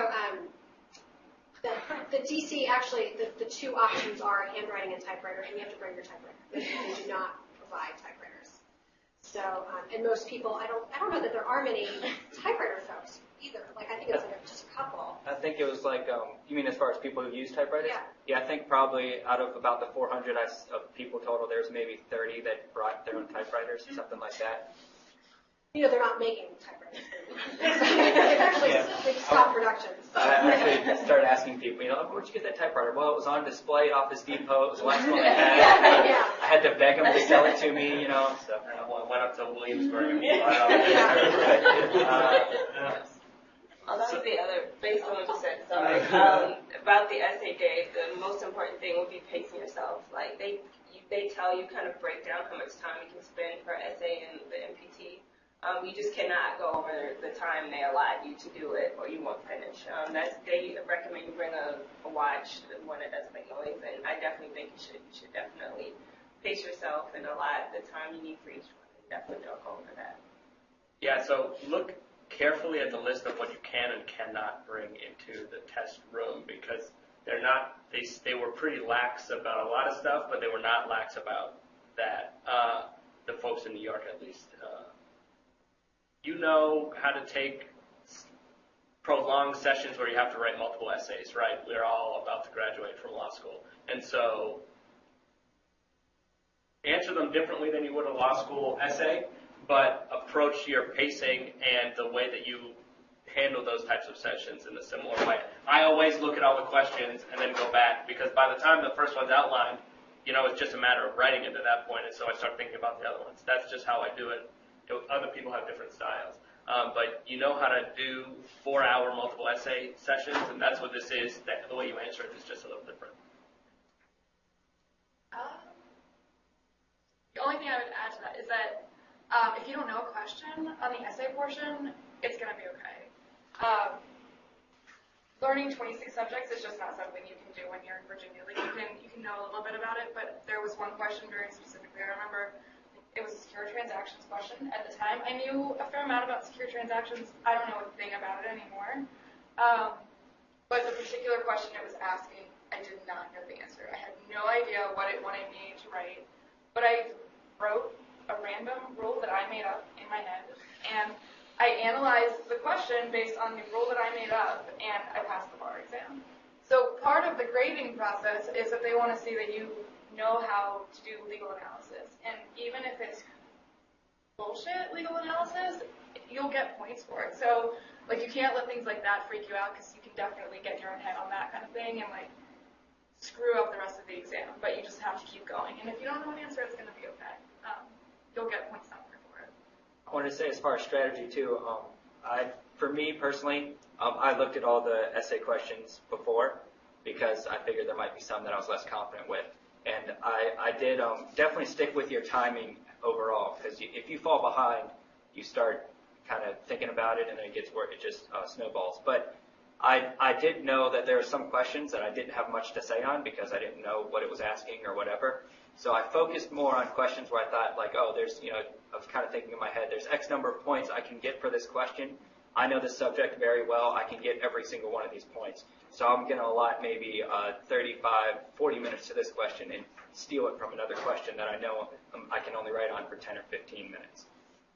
the DC, actually, the two options are handwriting and typewriter, and you have to bring your typewriter. They do not provide typewriters. So, and most people, I don't know that there are many typewriter folks either. Like, I think it's just a couple. I think it was like, you mean as far as people who use typewriters? Yeah. Yeah, I think probably out of about the 400 of people total, there's maybe 30 that brought their own typewriters, something like that. They're not making typewriters. They've stopped productions. I actually started asking people, where'd you get that typewriter? Well, it was on display at Office Depot. It was the last one I had. Yeah. I had to beg them to sell it to me, So I went up to Williamsburg and That was the other, based on what you said, sorry, about the essay day, the most important thing would be pacing yourself. Like, they tell you, kind of break down how much time you can spend per essay in the MPT. You just cannot go over the time they allot you to do it, or you won't finish. They recommend you bring a watch, one that doesn't make noise, and I definitely think you should definitely pace yourself and allot the time you need for each one. Definitely don't go over that. Yeah, so look carefully at the list of what you can and cannot bring into the test room, because they were pretty lax about a lot of stuff, but they were not lax about that. The folks in New York, at least. You know how to take prolonged sessions where you have to write multiple essays, right? We're all about to graduate from law school. And so answer them differently than you would a law school essay, but approach your pacing and the way that you handle those types of sessions in a similar way. I always look at all the questions and then go back, because by the time the first one's outlined, it's just a matter of writing it at that point, and so I start thinking about the other ones. That's just how I do it. Other people have different styles. But you know how to do 4-hour multiple essay sessions, and that's what this is. The way you answer it is just a little different. The only thing I would add to that is that if you don't know a question on the essay portion, it's going to be okay. Learning 26 subjects is just not something you can do when you're in Virginia. Like you can know a little bit about it, but there was one question very specifically. I remember it was a secure transactions question. At the time, I knew a fair amount about secure transactions. I don't know a thing about it anymore. But the particular question it was asking, I did not know the answer. I had no idea what it wanted me to write, but I wrote a random rule that I made up in my head, and I analyzed the question based on the rule that I made up, and I passed the bar exam. So part of the grading process is that they want to see that you know how to do legal analysis. And even if it's bullshit legal analysis, you'll get points for it. So, like, you can't let things like that freak you out, because you can definitely get your own head on that kind of thing and, like, screw up the rest of the exam. But you just have to keep going. And if you don't know an answer, it's going to be okay. You'll get points somewhere for it. I want to say, as far as strategy too, for me personally, I looked at all the essay questions before because I figured there might be some that I was less confident with, and I did definitely stick with your timing overall, because if you fall behind, you start kind of thinking about it, and then it gets where it just snowballs. But I did know that there were some questions that I didn't have much to say on because I didn't know what it was asking or whatever. So I focused more on questions where I thought, like, oh, there's, I was kind of thinking in my head, there's X number of points I can get for this question. I know this subject very well. I can get every single one of these points. So I'm going to allot maybe 35, 40 minutes to this question and steal it from another question that I know I can only write on for 10 or 15 minutes.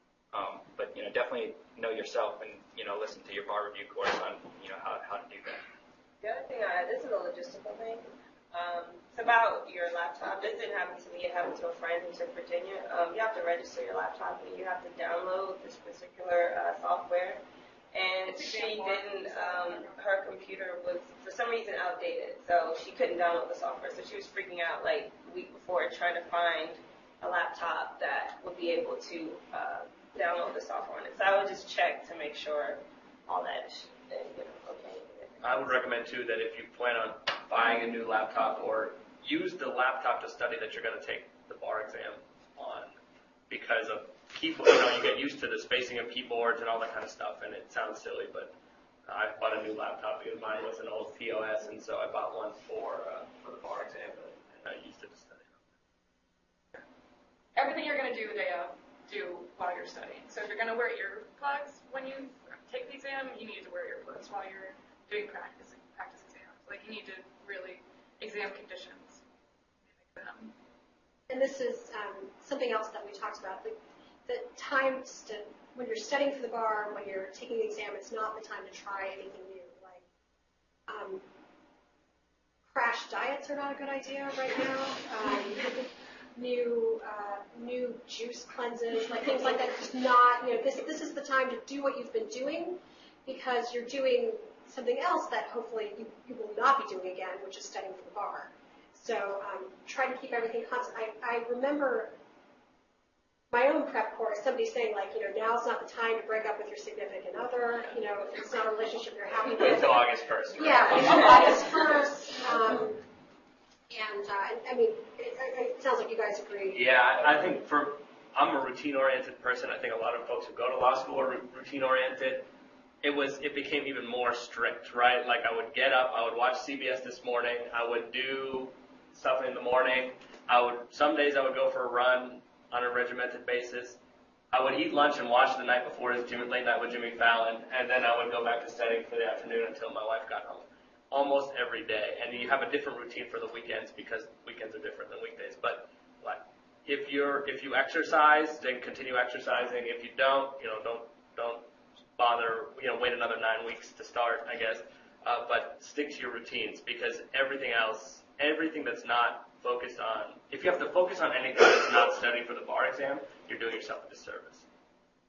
But, definitely know yourself and, listen to your bar review course on, how to do that. The other thing, this is a logistical thing. It's about your laptop. This didn't happen to me. It happened to a friend who's in Virginia. You have to register your laptop, and you have to download this particular software. And she didn't, her computer was, for some reason, outdated. So she couldn't download the software. So she was freaking out, like, a week before, trying to find a laptop that would be able to download the software on it. So I would just check to make sure all that is, okay. I would recommend, too, that if you plan on buying a new laptop, or use the laptop to study that you're going to take the bar exam on, because of keyboard, you get used to the spacing of keyboards and all that kind of stuff, and it sounds silly, but I bought a new laptop because mine was an old POS, and so I bought one for the bar exam, and I used it to study. Everything you're going to do the day of, do while you're studying. So if you're going to wear earplugs when you take the exam, you need to wear earplugs while you're doing practice exams. Like, you need to really exam conditions. And this is something else that we talked about. The time when you're studying for the bar, when you're taking the exam, it's not the time to try anything new. Like, crash diets are not a good idea right now. New juice cleanses, like things like that. Just not, this is the time to do what you've been doing, because you're doing something else that hopefully you will not be doing again, which is studying for the bar. So try to keep everything constant. I remember my own prep course, somebody saying, like, now's not the time to break up with your significant other, if it's not a relationship you're happy with. Until August 1st. Right? Yeah, until August 1st. I mean, it sounds like you guys agree. Yeah, I think I'm a routine-oriented person. I think a lot of folks who go to law school are routine-oriented. It became even more strict, right? Like, I would get up, I would watch CBS This Morning, I would do stuff in the morning. Some days I would go for a run on a regimented basis. I would eat lunch and watch the night before his late night with Jimmy Fallon, and then I would go back to studying for the afternoon until my wife got home. Almost every day, and you have a different routine for the weekends because weekends are different than weekdays. But if you exercise, then continue exercising. If you don't, don't bother. Wait another 9 weeks to start, I guess. But stick to your routines, because everything that's not focused on, if you have to focus on anything that's not studying for the bar exam, you're doing yourself a disservice.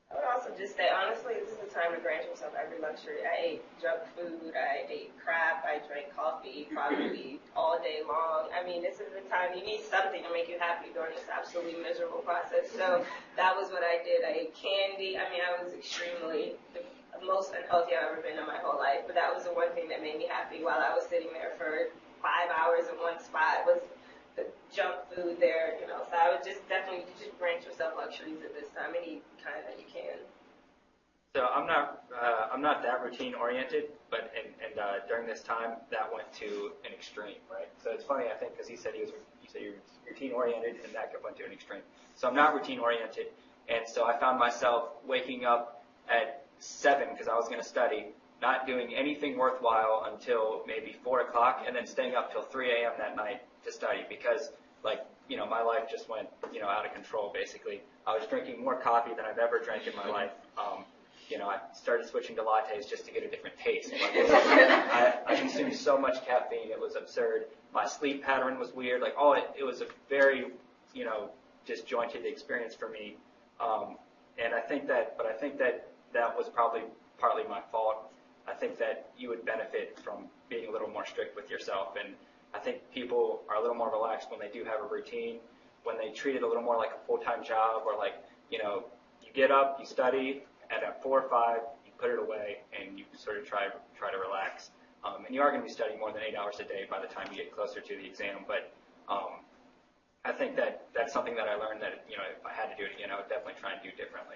I would also just say, honestly, this is the time to grant yourself every luxury. I ate junk food, I ate crap, I drank coffee probably all day long. I mean, this is the time you need something to make you happy during this absolutely miserable process. So that was what I did. I ate candy. I mean, I was extremely the most unhealthy I've ever been in my whole life. But that was the one thing that made me happy while I was sitting there for 5 hours in one spot was the junk food there, you know. So I would just definitely just grant yourself luxuries at this time, any kind that you can. So I'm not that routine oriented, but during this time that went to an extreme, right? So it's funny, I think, because you said you're routine oriented, and that went to an extreme. So I'm not routine oriented, and so I found myself waking up at 7 because I was going to study, not doing anything worthwhile until maybe 4 o'clock, and then staying up till 3 a.m. that night to study because, like, you know, my life just went, you know, out of control, basically. I was drinking more coffee than I've ever drank in my life. You know, I started switching to lattes just to get a different taste. I consumed so much caffeine, it was absurd. My sleep pattern was weird. Like, it was a very, you know, disjointed experience for me. And I think that was probably partly my fault. I think that you would benefit from being a little more strict with yourself. And I think people are a little more relaxed when they do have a routine, when they treat it a little more like a full-time job, or like, you know, you get up, you study, and at 4 or 5, you put it away, and you sort of try to relax. And you are going to be studying more than 8 hours a day by the time you get closer to the exam. But I think that's something that I learned that, you know, if I had to do it again, I would definitely try and do differently.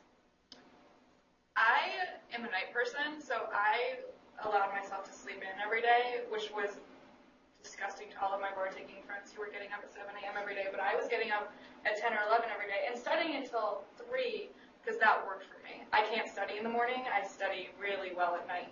I am a night person, so I allowed myself to sleep in every day, which was disgusting to all of my board-taking friends who were getting up at 7 a.m. every day. But I was getting up at 10 or 11 every day and studying until 3 because that worked for me. I can't study in the morning. I study really well at night.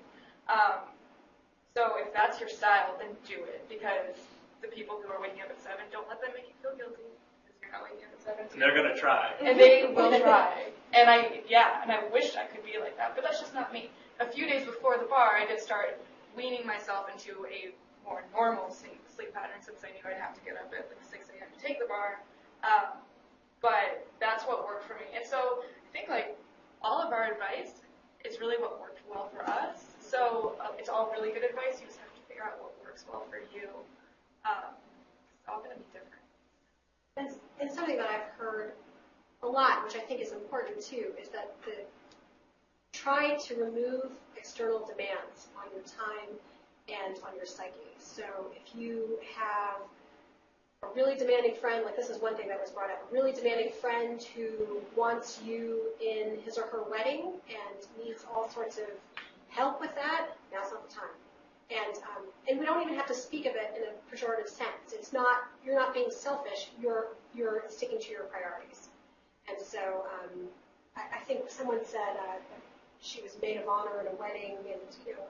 So if that's your style, then do it, because the people who are waking up at 7, don't let them make you feel guilty because you're not waking up at 7. And they're going to try. And they will try. And I wish I could be like that, but that's just not me. A few days before the bar, I did start weaning myself into a more normal sleep pattern, since I knew I'd have to get up at like 6 a.m. to take the bar. But that's what worked for me. And so I think like all of our advice is really what worked well for us. So it's all really good advice. You just have to figure out what works well for you. It's all going to be different. And something that I've heard a lot, which I think is important too, is that try to remove external demands on your time and on your psyche. So if you have a really demanding friend, like this is one thing that was brought up, a really demanding friend who wants you in his or her wedding and needs all sorts of help with that, now's not the time. And we don't even have to speak of it in a pejorative sense. It's not, you're not being selfish, you're sticking to your priorities. And so I think someone said she was maid of honor at a wedding, and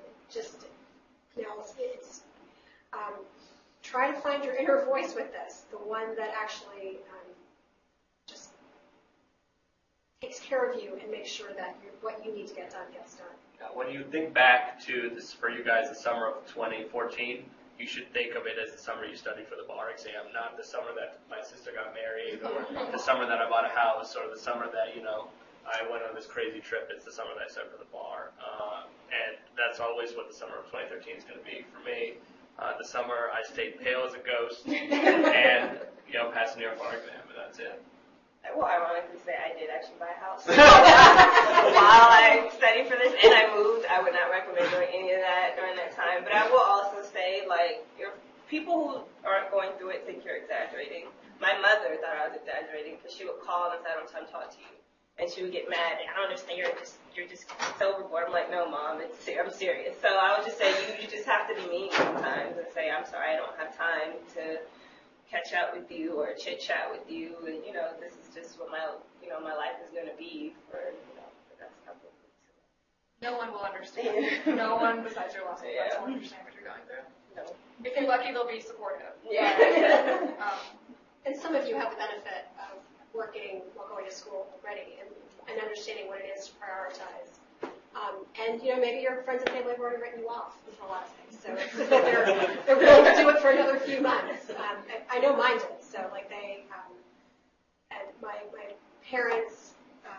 it's try to find your inner voice with this, the one that actually just takes care of you and makes sure that what you need to get done gets done. When you think back to this, for you guys, the summer of 2014, you should think of it as the summer you studied for the bar exam, not the summer that my sister got married, or the summer that I bought a house, or the summer that, you know, I went on this crazy trip. It's the summer that I studied for the bar. And that's always what the summer of 2013 is going to be for me. The summer I stayed pale as a ghost and, you know, passed the New York bar exam, and that's it. I will ironically say I did actually buy a house while I studied for this, and I moved. I would not recommend doing any of that during that time. But I will also say, like, people who aren't going through it think you're exaggerating. My mother thought I was exaggerating because she would call and say, I don't have time to talk to you. And she would get mad. I don't understand. You're just overboard. I'm like, no, Mom, I'm serious. So I would just say, you just have to be mean sometimes and say, I'm sorry, I don't have time to catch up with you or chit chat with you. And, you know, this is just what my life is going to be for, you know, the next couple of weeks. No one will understand. No one besides your law school friends will understand what you're going through. No. If you're lucky, they'll be supportive. Yeah. And some of you have the benefit of working while going to school already and understanding what it is to prioritize. And, you know, maybe your friends and family have already written you off for a lot of things. So they're willing to do it for another few months. I know mine did. So, like, and my parents,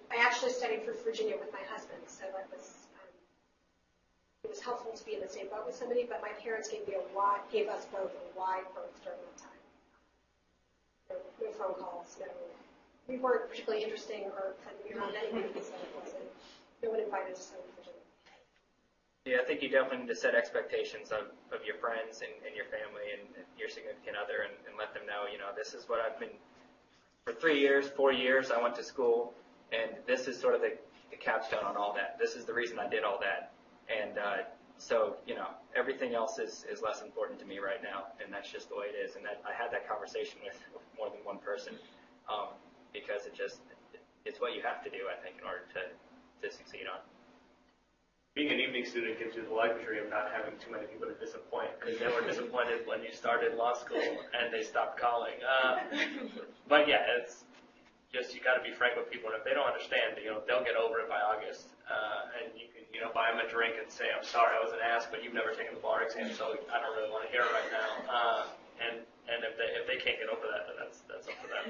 I actually studied for Virginia with my husband, so that was it was helpful to be in the same boat with somebody. But my parents gave us both a wide berth during that time. No phone calls. We weren't particularly interesting or fun to be around anybody, so it wasn't. No one invited us to Virginia. Yeah, I think you definitely need to set expectations of your friends and your family and your significant other and let them know, this is what I've been, for 3 years, 4 years, I went to school, and this is sort of the capstone on all that. This is the reason I did all that. And so, everything else is less important to me right now, and that's just the way it is. And I had that conversation with more than one person because it's what you have to do, I think, in order to succeed on. Being an evening student gives you the luxury of not having too many people to disappoint, because they were disappointed when you started law school and they stopped calling. But yeah, it's just you got to be frank with people, and if they don't understand, they'll get over it by August, and you can buy them a drink and say, I'm sorry I wasn't asked, but you've never taken the bar exam, so I don't really want to hear it right now. And if they can't get over that, then that's up to them.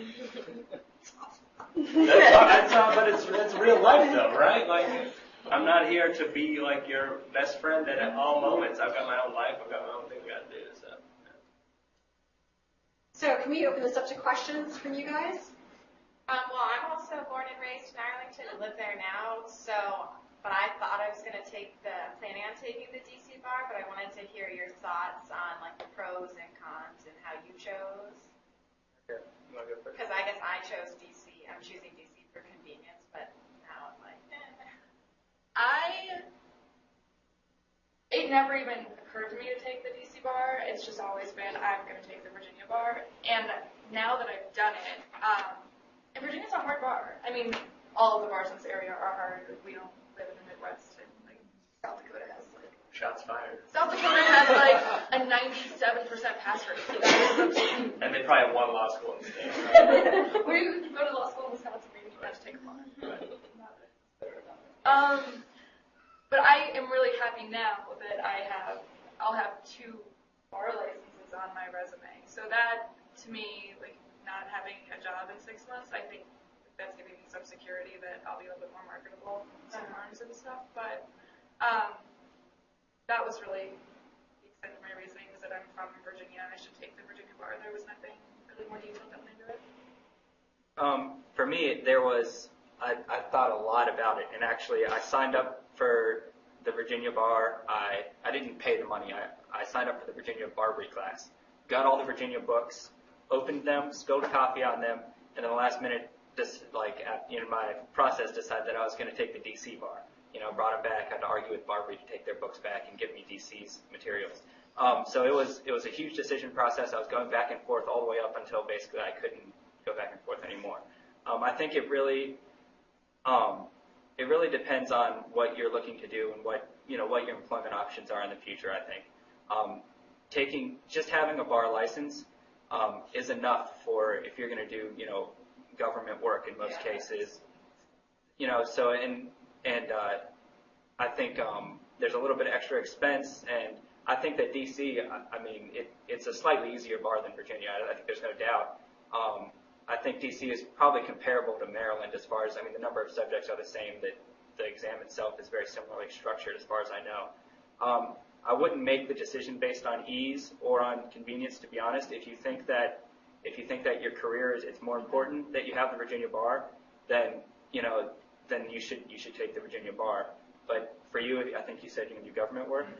But it's real life though, right? Like, I'm not here to be like your best friend at all moments. I've got my own life. I've got my own thing I got to do. So can we open this up to questions from you guys? Well, I'm also born and raised in Arlington and live there now. But I thought I was going to planning on taking the DC bar, but I wanted to hear your thoughts on like the pros and cons and how you chose. Okay. You want to go first? Because I guess I chose DC. I'm choosing DC for convenience, but now I'm like, It never even occurred to me to take the DC bar. It's just always been, I'm going to take the Virginia bar. And now that I've done it, and Virginia's a hard bar. I mean, all of the bars in this area are hard. We don't live in the Midwest. And, South Dakota has, shots fired. South Dakota has, a 97% pass rate. And they probably have one law school in the state. We go to law school in Wisconsin, maybe you have to take a bar. But I am really happy now that I'll have 2 bar licenses on my resume. So that, to me, not having a job in 6 months, I think that's giving me some security that I'll be a little bit more marketable in some arms and stuff. But that was really the extent of my reasoning, was that I'm from Virginia and I should take the Virginia bar. There was nothing really more detailed that went into it. For me, I thought a lot about it, and actually I signed up for the Virginia bar. I didn't pay the money. I signed up for the Virginia Barbary class. Got all the Virginia books, opened them, spilled coffee on them, and in the last minute, in my process, decided that I was going to take the DC bar. Brought them back, had to argue with Barbary to take their books back and give me DC's materials. So it was a huge decision process. I was going back and forth all the way up until basically I couldn't go back and forth anymore. I think it really depends on what you're looking to do and what your employment options are in the future. I think just having a bar license is enough for if you're going to do government work in most cases. So I think there's a little bit of extra expense, and I think that DC, it's a slightly easier bar than Virginia. I think there's no doubt. I think DC is probably comparable to Maryland as far as, the number of subjects are the same, that the exam itself is very similarly structured as far as I know. I wouldn't make the decision based on ease or on convenience, to be honest. If you think that your career it's more important that you have the Virginia bar, then you should take the Virginia bar. But for you, I think you said you're going to do government work.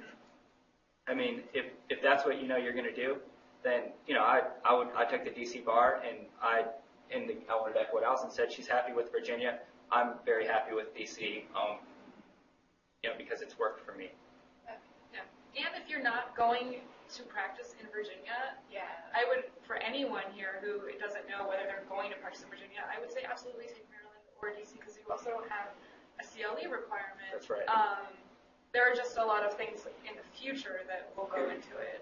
If that's what you're going to do, then I took the DC bar, and I wanted to echo what Allison said. She's happy with Virginia. I'm very happy with DC, because it's worked for me. Yeah. And if you're not going to practice in Virginia, I would, for anyone here who doesn't know whether they're going to practice in Virginia, I would say absolutely take Maryland or DC, because you also have a CLE requirement. That's right. There are just a lot of things in the future that will go into it.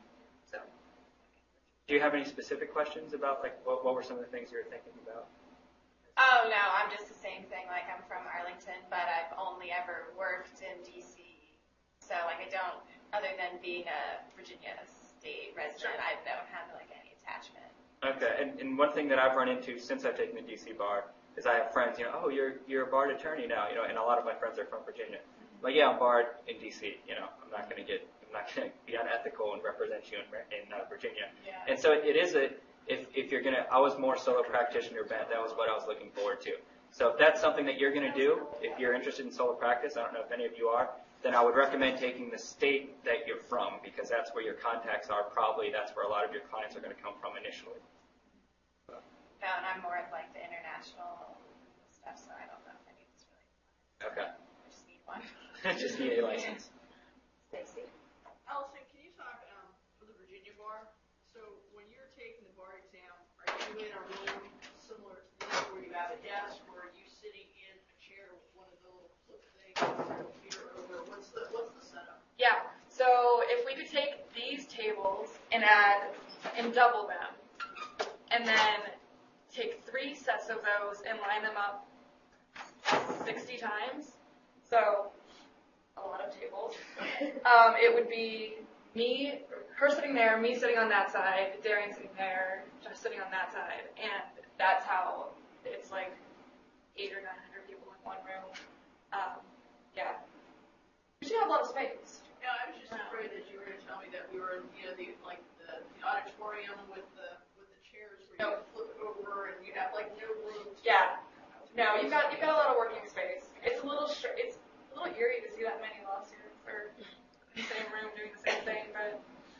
Do you have any specific questions about what were some of the things you were thinking about? Oh no, I'm just the same thing. I'm from Arlington, but I've only ever worked in DC. So I don't, other than being a Virginia State resident, I don't have any attachment. Okay, and one thing that I've run into since I've taken the DC bar because I have friends, oh, you're a barred attorney now, and a lot of my friends are from Virginia. Like, yeah, I'm barred in DC, I'm not going to be unethical and represent you in Virginia. Yeah. And so it is if you're I was more solo practitioner bent, that was what I was looking forward to. So if that's something that you're going to do, if you're interested in solo practice, I don't know if any of you are, then I would recommend taking the state that you're from, because that's where your contacts are. Probably that's where a lot of your clients are going to come from initially. Yeah, and I'm more of like the international stuff, so I don't know if any of this really. Okay. I just need one. Just need a license. Stacy. Allison, can you talk for the Virginia bar? So when you're taking the bar exam, are you in a room similar to this where you have a desk, or are you sitting in a chair with one of the little flip things, computer over? What's the setup? Yeah. So if we could take these tables and double them, and then take 3 sets of those and line them up 60 times. So a lot of tables. It would be her sitting there, me sitting on that side, Darian sitting there, just sitting on that side, and that's how it's like 800 or 900 people in one room. Yeah. We should have a lot of space. Yeah, I was just afraid that you were going to tell me that we were in, the auditorium with the chairs where you could flip it over and you have like no room. Yeah. No, you've got a lot of working space. It's a little eerie to see that many law students are in the same room doing the same thing, but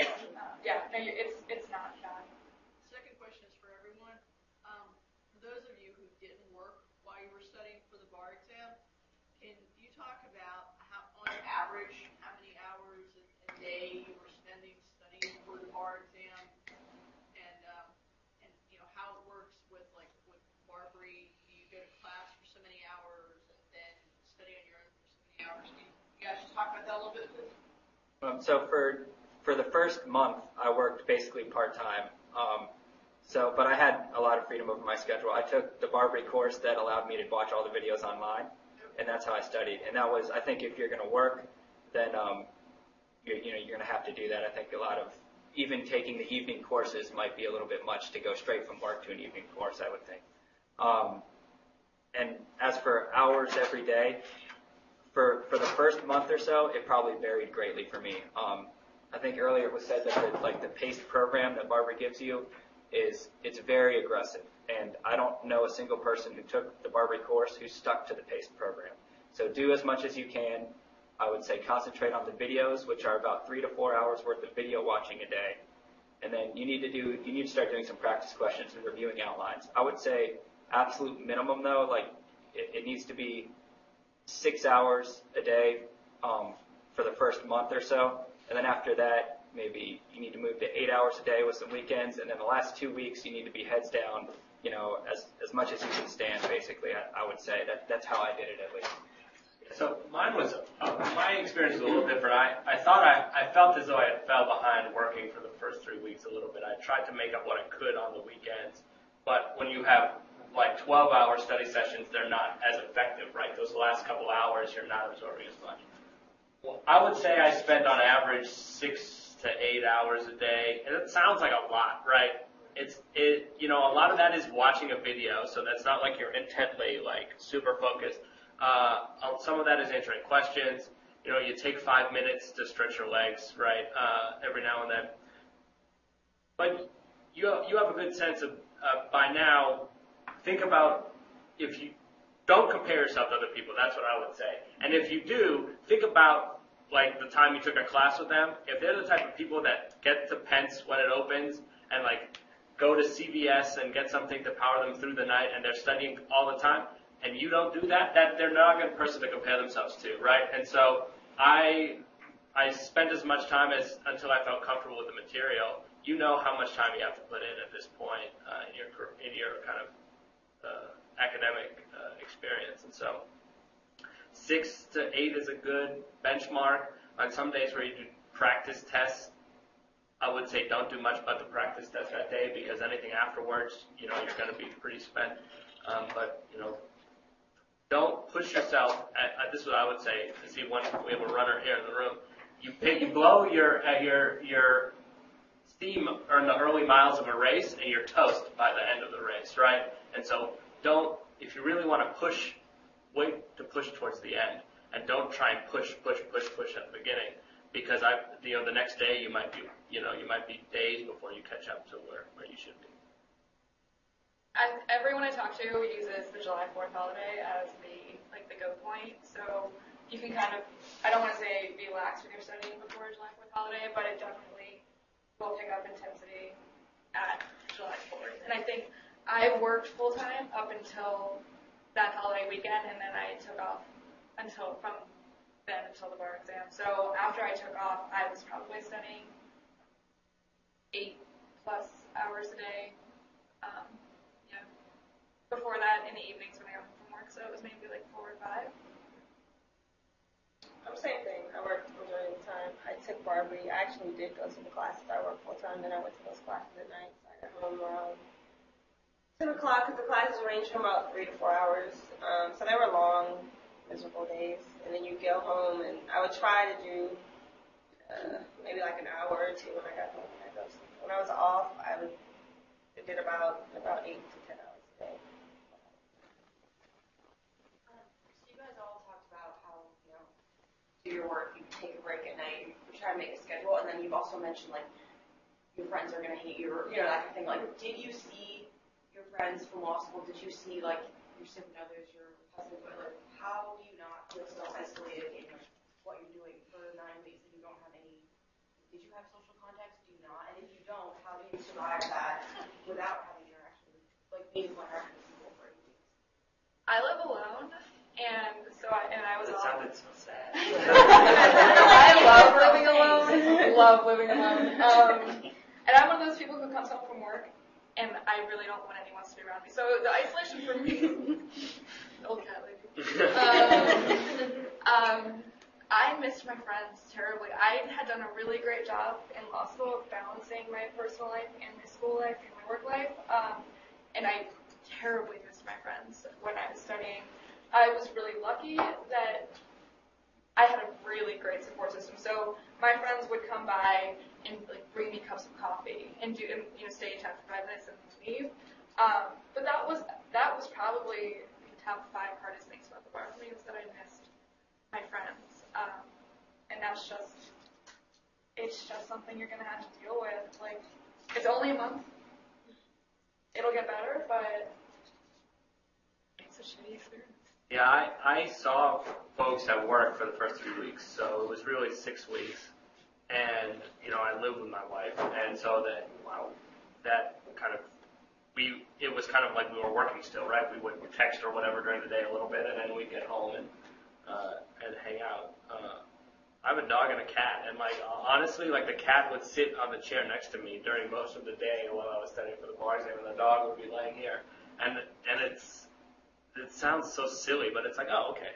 it's not bad. Second question is for everyone. For those of you who didn't work while you were studying for the bar exam, can you talk about how, on average, how many hours a day you were spending studying for the bar exam, and how it works with Barbary? Do you go to class for so many hours and then study on your own for so many hours? Can you guys just talk about that a little bit, please? So for the first month, I worked basically part-time. But I had a lot of freedom over my schedule. I took the Barbary course that allowed me to watch all the videos online, and that's how I studied. And that was, I think, if you're going to work, then you're going to have to do that. I think a lot of even taking the evening courses might be a little bit much to go straight from work to an evening course, I would think. And as for hours every day, for the first month or so, it probably varied greatly for me. I think earlier it was said that the PACE program that Barbary gives you it's very aggressive, and I don't know a single person who took the Barbary course who stuck to the PACE program. So do as much as you can. I would say concentrate on the videos, which are about 3 to 4 hours worth of video watching a day, and then you need to start doing some practice questions and reviewing outlines. I would say absolute minimum though, it needs to be 6 hours a day for the first month or so, and then after that, maybe you need to move to 8 hours a day with some weekends, and then the last 2 weeks you need to be heads down, as much as you can stand, basically. I would say that's how I did it at least. So mine was, my experience was a little different. I felt as though I fell behind working for the first 3 weeks a little bit. I tried to make up what I could on the weekends, but when you have 12-hour study sessions, they're not as effective, right? Those last couple hours, you're not absorbing as much. Well, I would say I spent on average 6 to 8 hours a day, and it sounds like a lot, right? A lot of that is watching a video, so that's not like you're intently super focused. Some of that is answering questions. You take 5 minutes to stretch your legs, right? Every now and then. But you have a good sense of by now. Think about if you don't compare yourself to other people. That's what I would say. And if you do, think about the time you took a class with them. If they're the type of people that get to Pence when it opens and go to CVS and get something to power them through the night, and they're studying all the time, and you don't do that they're not a good person to compare themselves to, right? And so I spent as much time until I felt comfortable with the material. You know how much time you have to put in at this point in your kind of academic experience, and so 6 to 8 is a good benchmark. On some days where you do practice tests, I would say don't do much but the practice test that day, because anything afterwards, you're going to be pretty spent. But don't push yourself. This is what I would say. To see we have a runner here in the room. You blow your steam in the early miles of a race, and you're toast by the end of the race, right? And so don't if you really want to push, wait to push towards the end, and don't try and push at the beginning, because the next day you might be days before you catch up to where you should be. Everyone I talk to uses the July 4th holiday as the go point. So you can kind of, I don't want to say be lax with your studying before July 4th holiday, but it definitely will pick up intensity at July 4th. And I think I worked full time up until that holiday weekend, and then I took off until the bar exam. So after I took off, I was probably studying 8+ hours a day. Before that, in the evenings when I got home from work, so it was maybe like 4 or 5. Same thing. I worked majority of the time. I took Barbary. I actually did go to the classes. I worked full time, then I went to those classes at night. So I got home around 10 o'clock because the classes range from about 3 to 4 hours. So they were long, miserable days. And then you go home, and I would try to do maybe like an hour or two when I got home. When I was off, I did about 8 to 10 hours a day. Do your work, you take a break at night, you try to make a schedule, and then you've also mentioned like your friends are going to hate you, or that kind of thing. Like, did you see your friends from law school? Did you see like your significant others, your husband? Like, how do you not feel so isolated in what you're doing for 9 weeks and you don't have any? Did you have social contacts? Do you not? And if you don't, how do you survive that without having interaction, like meaningful interaction with people for 8 weeks? I live alone. And so I was It sounded so sad. I love living alone. And I'm one of those people who comes home from work, and I really don't want anyone to be around me. So the isolation for me, old cat lady. I missed my friends terribly. I had done a really great job in law school of balancing my personal life and my school life and my work life, and I terribly missed my friends when I was studying. I was really lucky that I had a really great support system. So my friends would come by and like bring me cups of coffee and stay in touch for 5 minutes and leave. But that was probably the top 5 hardest things about the bar for me, was that I missed my friends. And it's just something you're gonna have to deal with. Like, it's only a month. It'll get better, but it's a shitty experience. Yeah, I saw folks at work for the first 3 weeks, so it was really 6 weeks, and I lived with my wife, and so that kind of it was kind of like we were working still, right? We would text or whatever during the day a little bit, and then we'd get home and hang out. I have a dog and a cat, and honestly, the cat would sit on the chair next to me during most of the day while I was studying for the bar exam, and the dog would be laying here, and it sounds so silly, but it's like, oh, okay.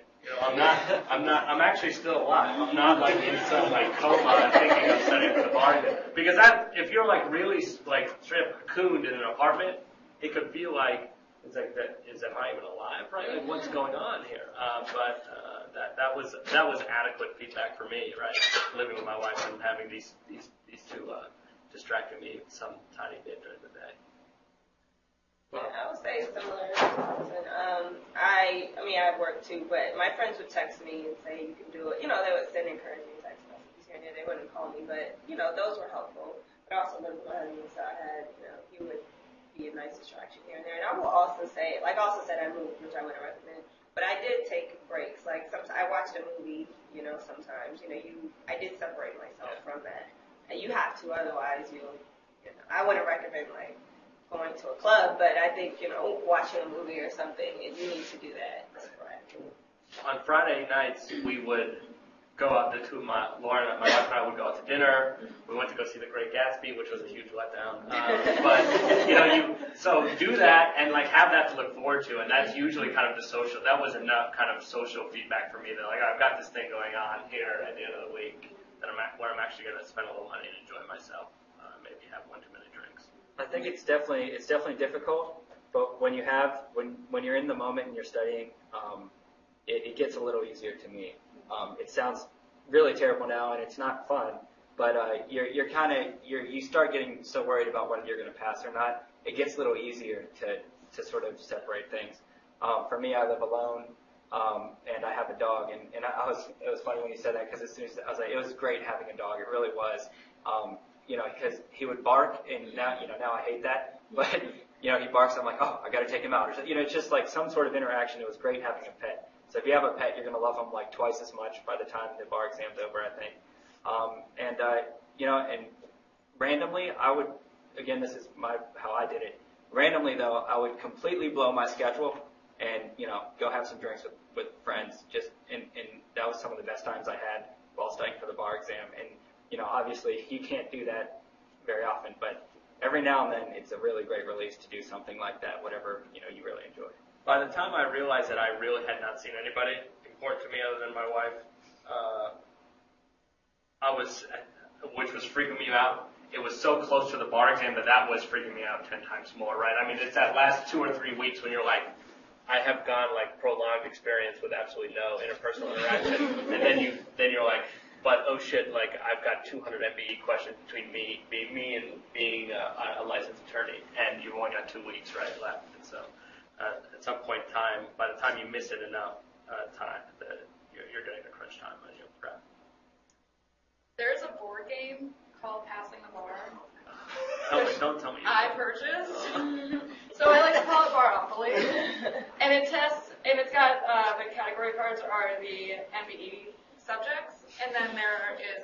I'm actually still alive. I'm not in some coma thinking of studying for the bar exam. Because if you're really straight up cocooned in an apartment, it could feel like, am I even alive, right? Like, what's going on here? But that was adequate feedback for me, right? Living with my wife and having these two distracting me some tiny bit during the day. Yeah, I would say similar to Thompson. I work too, but my friends would text me and say, you can do it. They would send encouraging text messages here and there. They wouldn't call me, but, those were helpful. But I also lived with my husband, so I had, he would be a nice distraction here and there. And I will also say, I moved, which I wouldn't recommend. But I did take breaks. Sometimes I watched a movie, sometimes, I did separate myself from that. And you have to, otherwise I wouldn't recommend, going to a club, but I think, watching a movie or something, you need to do that. On Friday nights, we would go out, Lauren, my wife and I would go out to dinner. We went to go see The Great Gatsby, which was a huge letdown. So do that and have that to look forward to, and that's usually kind of that was enough kind of social feedback for me that I've got this thing going on here at the end of the week where I'm actually going to spend a little money and enjoy myself, maybe have 1 too many drinks. I think it's definitely difficult, but when you're in the moment and you're studying, it gets a little easier to me. It sounds really terrible now, and it's not fun, but you start getting so worried about whether you're going to pass or not. It gets a little easier to sort of separate things. For me, I live alone, and I have a dog, and it was funny when you said that, because as soon as I was like, it was great having a dog. It really was. Because he would bark, and now I hate that, but he barks, I'm like, oh, I got to take him out. Or, it's just like some sort of interaction. It was great having a pet. So if you have a pet, you're going to love them like twice as much by the time the bar exam's over, I think. And randomly, I would, again, this is how I did it. Randomly, though, I would completely blow my schedule and, go have some drinks with friends. And that was some of the best times I had while studying for the bar exam. And, obviously you can't do that very often, but every now and then it's a really great release to do something like that, whatever, you really enjoy. By the time I realized that I really had not seen anybody important to me other than my wife, which was freaking me out. It was so close to the bar exam that was freaking me out 10 times more, right? I mean, it's that last 2 or 3 weeks when you're like, I have gone like prolonged experience with absolutely no interpersonal interaction, and then you're like, but oh shit, like I've got 200 MBE questions between me and being a licensed attorney, and you've only got 2 weeks left. And so at some point in time, by the time you miss it enough time, you're getting a crunch time on your prep. There's a board game called Passing the Bar. Don't tell me. I purchased. So I like to call it Baropoly. And it's got the category cards are the MBE subjects, and then there is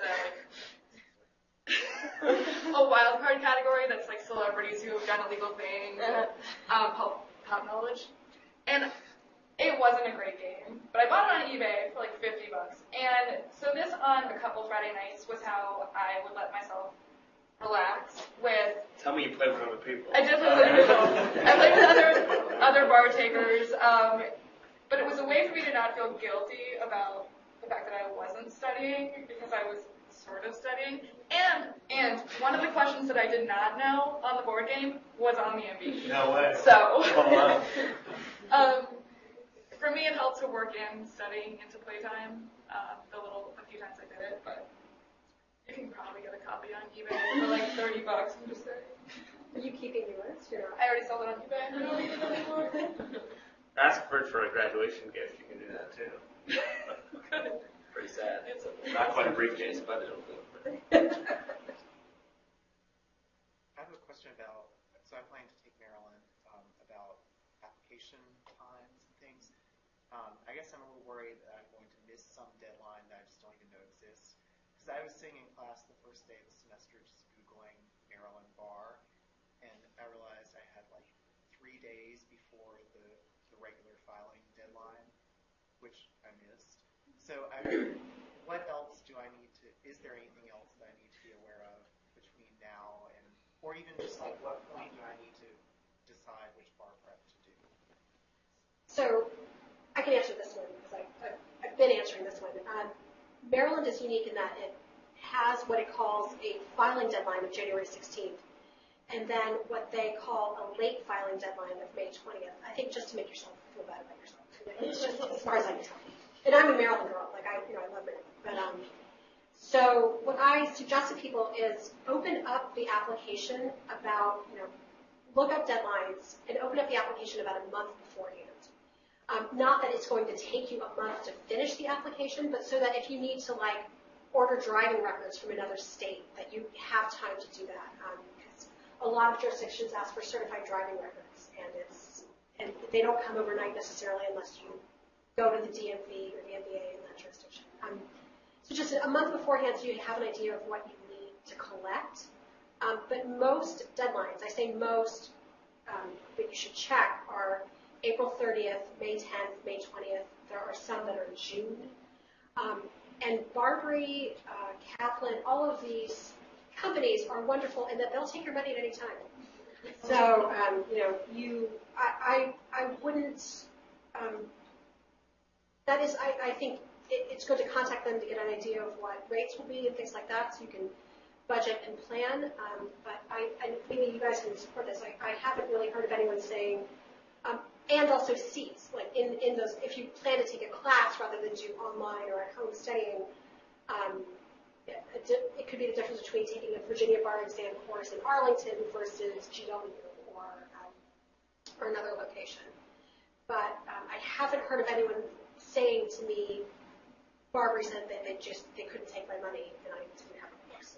a wild card category that's like celebrities who have done illegal things, pop knowledge. And it wasn't a great game, but I bought it on eBay for like $50. And so this on a couple Friday nights was how I would let myself relax with. Tell me you played with other people. I did play with other people. I played with other bar takers, but it was a way for me to not feel guilty about the fact that I wasn't studying, because I was sort of studying. And one of the questions that I did not know on the board game was on the MBE. No way. So, for me, it helped to work in studying into playtime, the few times I did it, but you can probably get a copy on eBay for like $30, I'm just saying. Are you keeping yours? I already sold it on eBay. I don't need it anymore. Ask for it for a graduation gift. You can do that too. Pretty sad. Not quite a briefcase, but it'll do. I have a question about, so I'm planning to take Maryland, about application times and things. I guess I'm a little worried that I'm going to miss some deadline that I just don't even know exists. Because I was sitting in class the first day of the semester just Googling Maryland bar, and I realized I had like 3 days before the regular filing deadline, which I missed. So what else do I need to, is there anything else that I need to be aware of between now and, or even just like what point do I need to decide which bar prep to do? So I can answer this one because I've been answering this one. Maryland is unique in that it has what it calls a filing deadline of January 16th, and then what they call a late filing deadline of May 20th. I think just to make yourself feel bad about yourself. It's just as far as I can tell. And I'm a Maryland girl. Like I love Maryland. But so what I suggest to people is open up the application about, look up deadlines and open up the application about a month beforehand. Not that it's going to take you a month to finish the application, but so that if you need to order driving records from another state, that you have time to do that. Because a lot of jurisdictions ask for certified driving records, and they don't come overnight necessarily unless you go to the DMV or the MBA in that jurisdiction. So just a month beforehand, so you have an idea of what you need to collect. But most deadlines, I say most, that you should check are April 30th, May 10th, May 20th. There are some that are in June. And Barbary, Kaplan, all of these companies are wonderful in that they'll take your money at any time. So, I wouldn't, that is, I think it's good to contact them to get an idea of what rates will be and things like that, so you can budget and plan. But and maybe you guys can support this. I haven't really heard of anyone saying, and also seats, like in those, if you plan to take a class rather than do online or at home studying, it could be the difference between taking a Virginia bar exam course in Arlington versus GW or another location. But haven't heard of anyone saying to me, Barbary said that they couldn't take my money and I didn't have a course.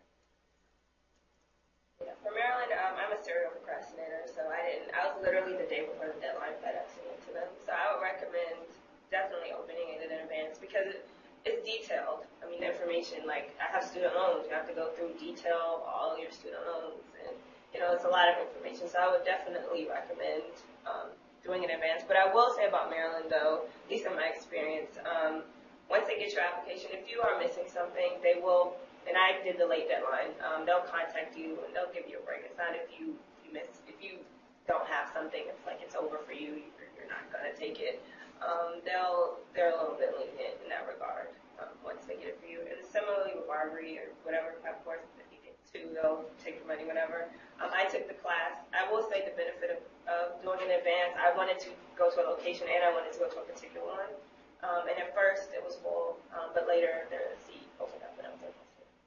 Yeah, for Maryland, I'm a serial procrastinator, so I was literally the day before the deadline FedExing it to them. So I would recommend definitely opening it in advance because it's detailed. I mean, information, like I have student loans. You have to go through detail all your student loans, and it's a lot of information. So I would definitely recommend doing it in advance. But I will say about Maryland, though, at least in my experience, once they get your application, if you are missing something, they will. And I did the late deadline. They'll contact you and they'll give you a break. It's not if you don't have something, it's like it's over for you. You're not gonna take it. They're a little bit lenient in that regard once they get it for you. And similarly with Barbary or whatever type of course that you get to, they'll take your money whenever. I took the class. I will say the benefit of doing it in advance. I wanted to go to a location and I wanted to go to a particular one. And at first it was full, but later the seat opened up and I was able to.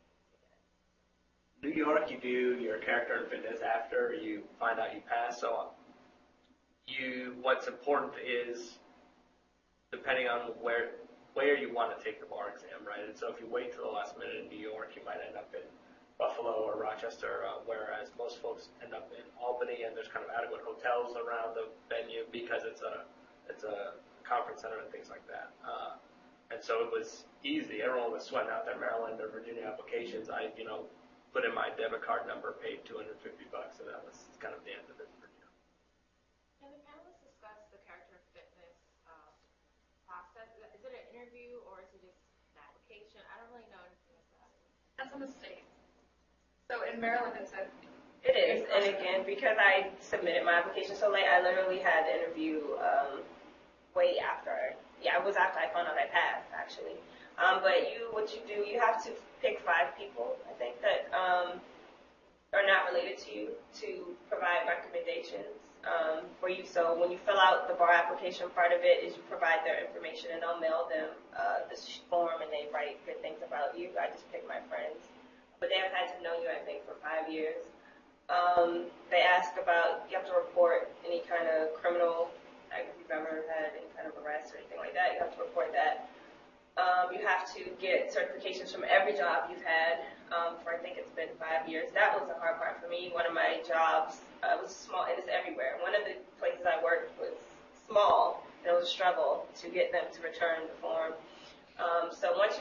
New York, you do your character and fitness after you find out you pass. So what's important is depending on where you want to take the bar exam, right? And so if you wait till the last minute in New York, you might end up in Buffalo or Rochester, whereas most folks end up in Albany, and there's kind of adequate hotels around the venue because it's a conference center and things like that. And so it was easy. Everyone was sweating out their Maryland or Virginia applications. I put in my debit card number, paid $250, and that was kind of the end of it for me. Can the panelists discuss the character fitness process? Is it an interview or is it just an application? I don't really know anything about it. That's a mistake. So in Maryland, it is. And again, because I submitted my application so late, I literally had the interview way after. Yeah, it was after I found out I passed, actually. But what you do, you have to pick 5 people, I think, that are not related to you to provide recommendations for you. So when you fill out the bar application, part of it is you provide their information and they'll mail them this form and they write good things about you. I just picked my friends. But they have had to know you, I think, for 5 years. They ask about, you have to report any kind of criminal, like if you've ever had any kind of arrest or anything like that, you have to report that. You have to get certifications from every job you've had for I think it's been 5 years. That was the hard part for me. One of my jobs was small, and it's everywhere. One of the places I worked was small, and it was a struggle to get them to return the form. So once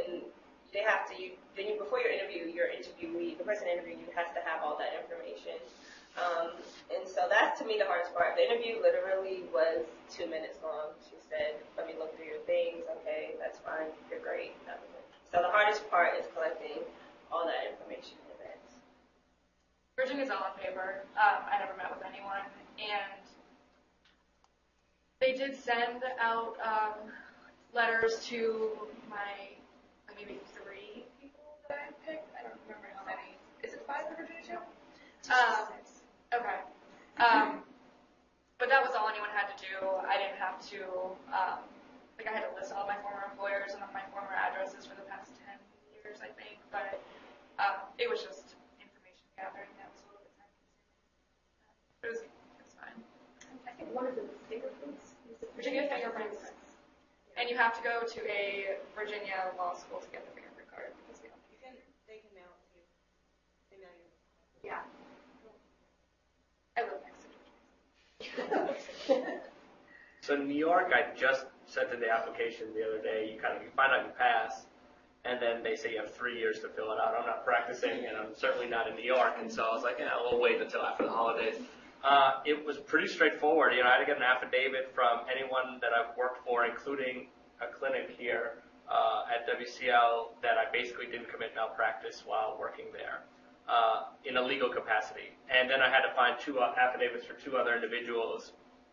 before your interview, your interviewee, the person interviewing you has to have all that information. And so that's, to me, the hardest part. The interview literally was 2 minutes long. She said, let me look through your things. Okay, that's fine. You're great. That was it. So the hardest part is collecting all that information in advance. Virginia's all on paper. I never met with anyone. And they did send out letters to maybe 3 people that I picked. I don't remember how many. Is it 5 for Virginia? Okay. But that was all anyone had to do. I didn't have to, I had to list all my former employers and my former addresses for the past 10 years, I think. But it was just information gathering. That was a little bit time consuming. It was fine. I think one of them is fingerprints. Virginia fingerprints. And you have to go to a Virginia law school to get the fingerprint card. Because they can mail it to you. They mail you. Yeah. I live next to Georgia. So in New York, I just sent in the application the other day. You find out you pass, and then they say you have 3 years to fill it out. I'm not practicing, and I'm certainly not in New York, and so I was like, we'll wait until after the holidays. It was pretty straightforward. I had to get an affidavit from anyone that I've worked for, including a clinic here at WCL, that I basically didn't commit malpractice while working there. In a legal capacity. And then I had to find 2 affidavits for 2 other individuals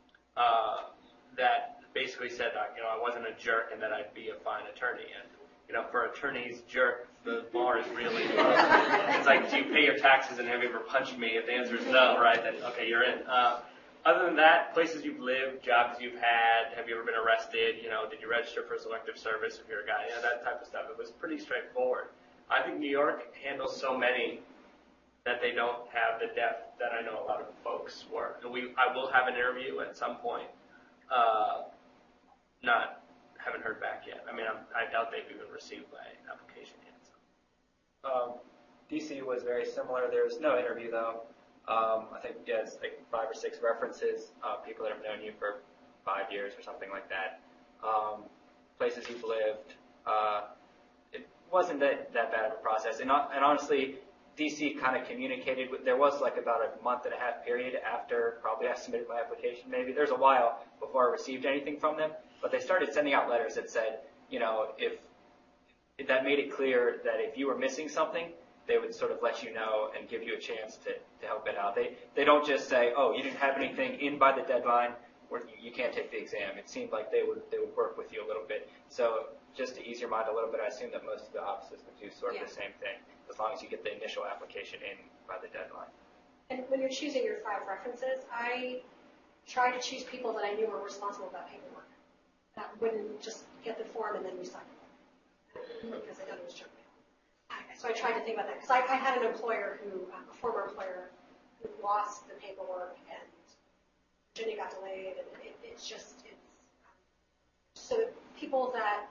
that basically said I wasn't a jerk and that I'd be a fine attorney. And for attorneys, jerk, the bar is really low. It's like, do you pay your taxes and have you ever punched me? If the answer is no, right, then okay, you're in. Other than that, places you've lived, jobs you've had, have you ever been arrested? Did you register for selective service if you're a guy? That type of stuff. It was pretty straightforward. I think New York handles so many that they don't have the depth that I know a lot of folks work. I will have an interview at some point, haven't heard back yet. I mean, I doubt they've even received my application yet. So. DC was very similar. There was no interview though. I think it's like 5 or 6 references, people that have known you for 5 years or something like that. Places you've lived. It wasn't that bad of a process. And honestly, DC kind of communicated with, there was like about a month and a half period after probably I submitted my application maybe. There's a while before I received anything from them, but they started sending out letters that said, if that made it clear that if you were missing something, they would sort of let you know and give you a chance to help it out. They don't just say, oh, you didn't have anything in by the deadline, or you can't take the exam. It seemed like they would work with you a little bit. So just to ease your mind a little bit, I assume that most of the offices would do sort of the same thing, as long as you get the initial application in by the deadline. And when you're choosing your 5 references, I try to choose people that I knew were responsible about paperwork. That wouldn't just get the form and then recycle it, because I thought it was junk mail. So I tried to think about that, because I had an employer a former employer, who lost the paperwork, and Virginia got delayed, and so people that,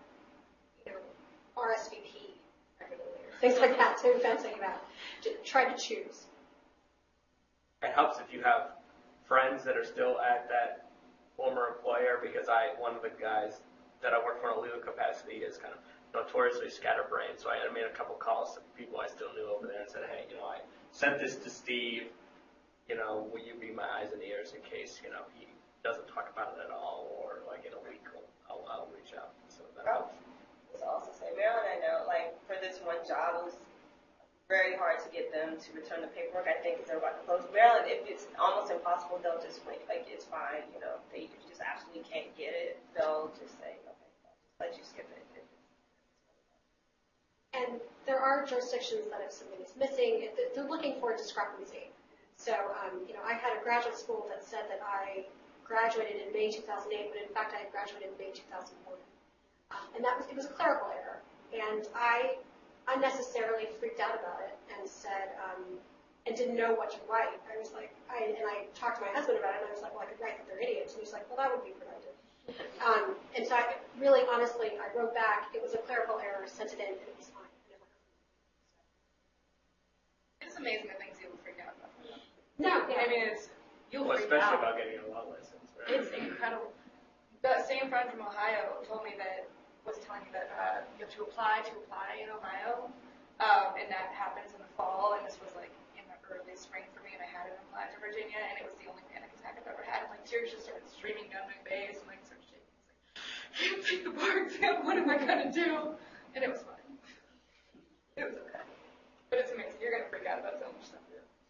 RSVP regularly, things like that, so events like that, try to choose. It helps if you have friends that are still at that former employer, because one of the guys that I work for in a legal capacity is kind of notoriously scatterbrained, so I made a couple calls to people I still knew over there and said, hey, I sent this to Steve, will you be my eyes and ears in case, he doesn't talk about it at all, or like in a week, I'll reach out. So that helps. I was also say, Maryland, I know, like, for this one job, it was very hard to get them to return the paperwork, I think, because they're about to close. Maryland, if it's almost impossible, they'll just wait. Like, it's fine, if you just absolutely can't get it, they'll just say, okay, I'll just let you skip it. And there are jurisdictions that if something is missing, they're looking for a discrepancy. So, I had a graduate school that said that I graduated in May 2008, but in fact I had graduated in May 2001. And it was a clerical error. And I unnecessarily freaked out about it and said, and didn't know what to write. I was like, I talked to my husband about it, and I was like, well, I could write that they're idiots. And he was like, well, that would be productive. And so I really, honestly, I wrote back, it was a clerical error, sent it in, and it was fine. It's amazing the things you'll freak out about. No, yeah. I mean, you'll freak especially out. about getting a law license, right? It's incredible. The same friend from Ohio told me was telling me that you have to apply in Ohio, and that happens in the fall, and this was like in the early spring for me, and I hadn't applied to Virginia, and it was the only panic attack I've ever had, and like tears just started streaming down my face, and like started shaking. I can't take the bar exam, what am I gonna do? And it was fine. It was okay. But it's amazing, you're gonna freak out about so much stuff.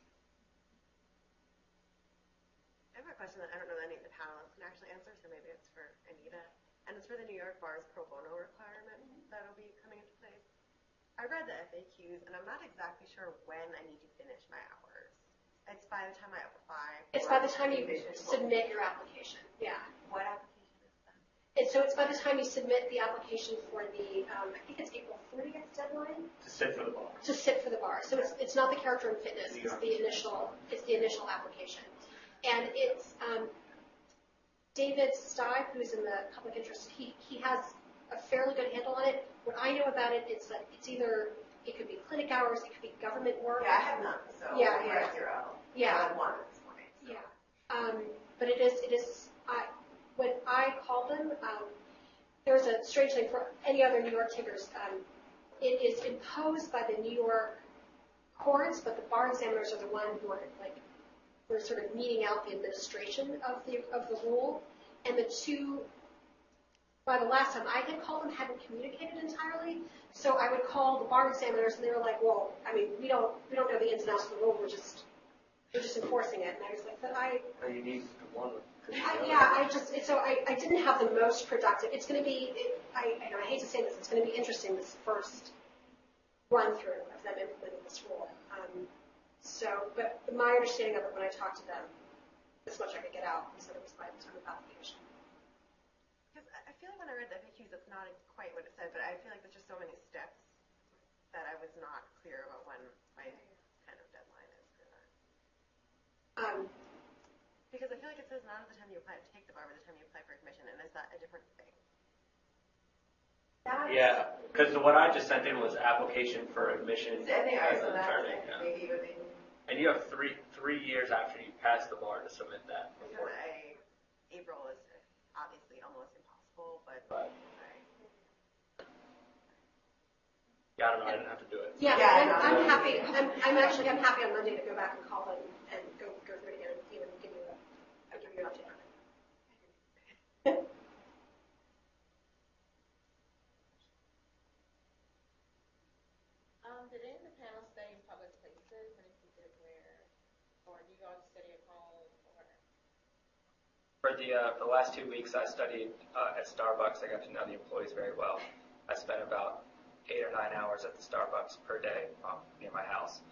I have a question that I don't know that any of the panelists can actually answer, so maybe it's for Anita. And it's for the New York Bar's pro bono requirement that'll be coming into place. I read the FAQs, and I'm not exactly sure when I need to finish my hours. It's by the time I apply. It's by the time you submit your application. Yeah. What application is that? So it's by the time you submit the application for the, I think it's April 30th deadline. To sit for the bar. To sit for the bar. So it's not the character and fitness. It's the initial application. And it's David Steib, who's in the public interest. He has a fairly good handle on it. What I know about it is that it could be clinic hours, it could be government work. Yeah, I have none. So yeah. Zero. Yeah. I had one at this point. So. Yeah. But it is. When I call them, there's a strange thing for any other New York takers. It is imposed by the New York courts, but the bar examiners are the one who are like. We're sort of meeting out the administration of the rule, and the two. By the last time I had called them, hadn't communicated entirely. So I would call the bar examiners, and they were like, "Well, I mean, we don't know the ins and outs of the rule. We're just enforcing it." And I was like, "But You need one. I didn't have the most productive. It's going to be. I hate to say this. It's going to be interesting this first run through of them implementing this rule. But my understanding of it when I talked to them, as much I could get out, was that it was by the time of application. Because I feel like when I read the FAQs, that's not quite what it said, but I feel like there's just so many steps that I was not clear about when my kind of deadline is for that. Because I feel like it says not at the time you apply to take the bar, but the time you apply for admission, and is that a different thing? that? Yeah, because what I just sent in was application for admission I think I as saw an that. attorney. Yeah. Maybe it would be. And you have three years after you pass the bar to submit that. Because April is obviously almost impossible, but Right. I Yeah, I don't know. I didn't have to do it. Yeah, Yeah, I'm happy. I'm happy on Monday to go back and call them and go through it again and see and give you an update on it. Did any of the panel study in public places? And if you did, where? Or do you all study at home? Or? For the last 2 weeks, I studied at Starbucks. I got to know the employees very well. I spent about 8 or 9 hours at the Starbucks per day near my house.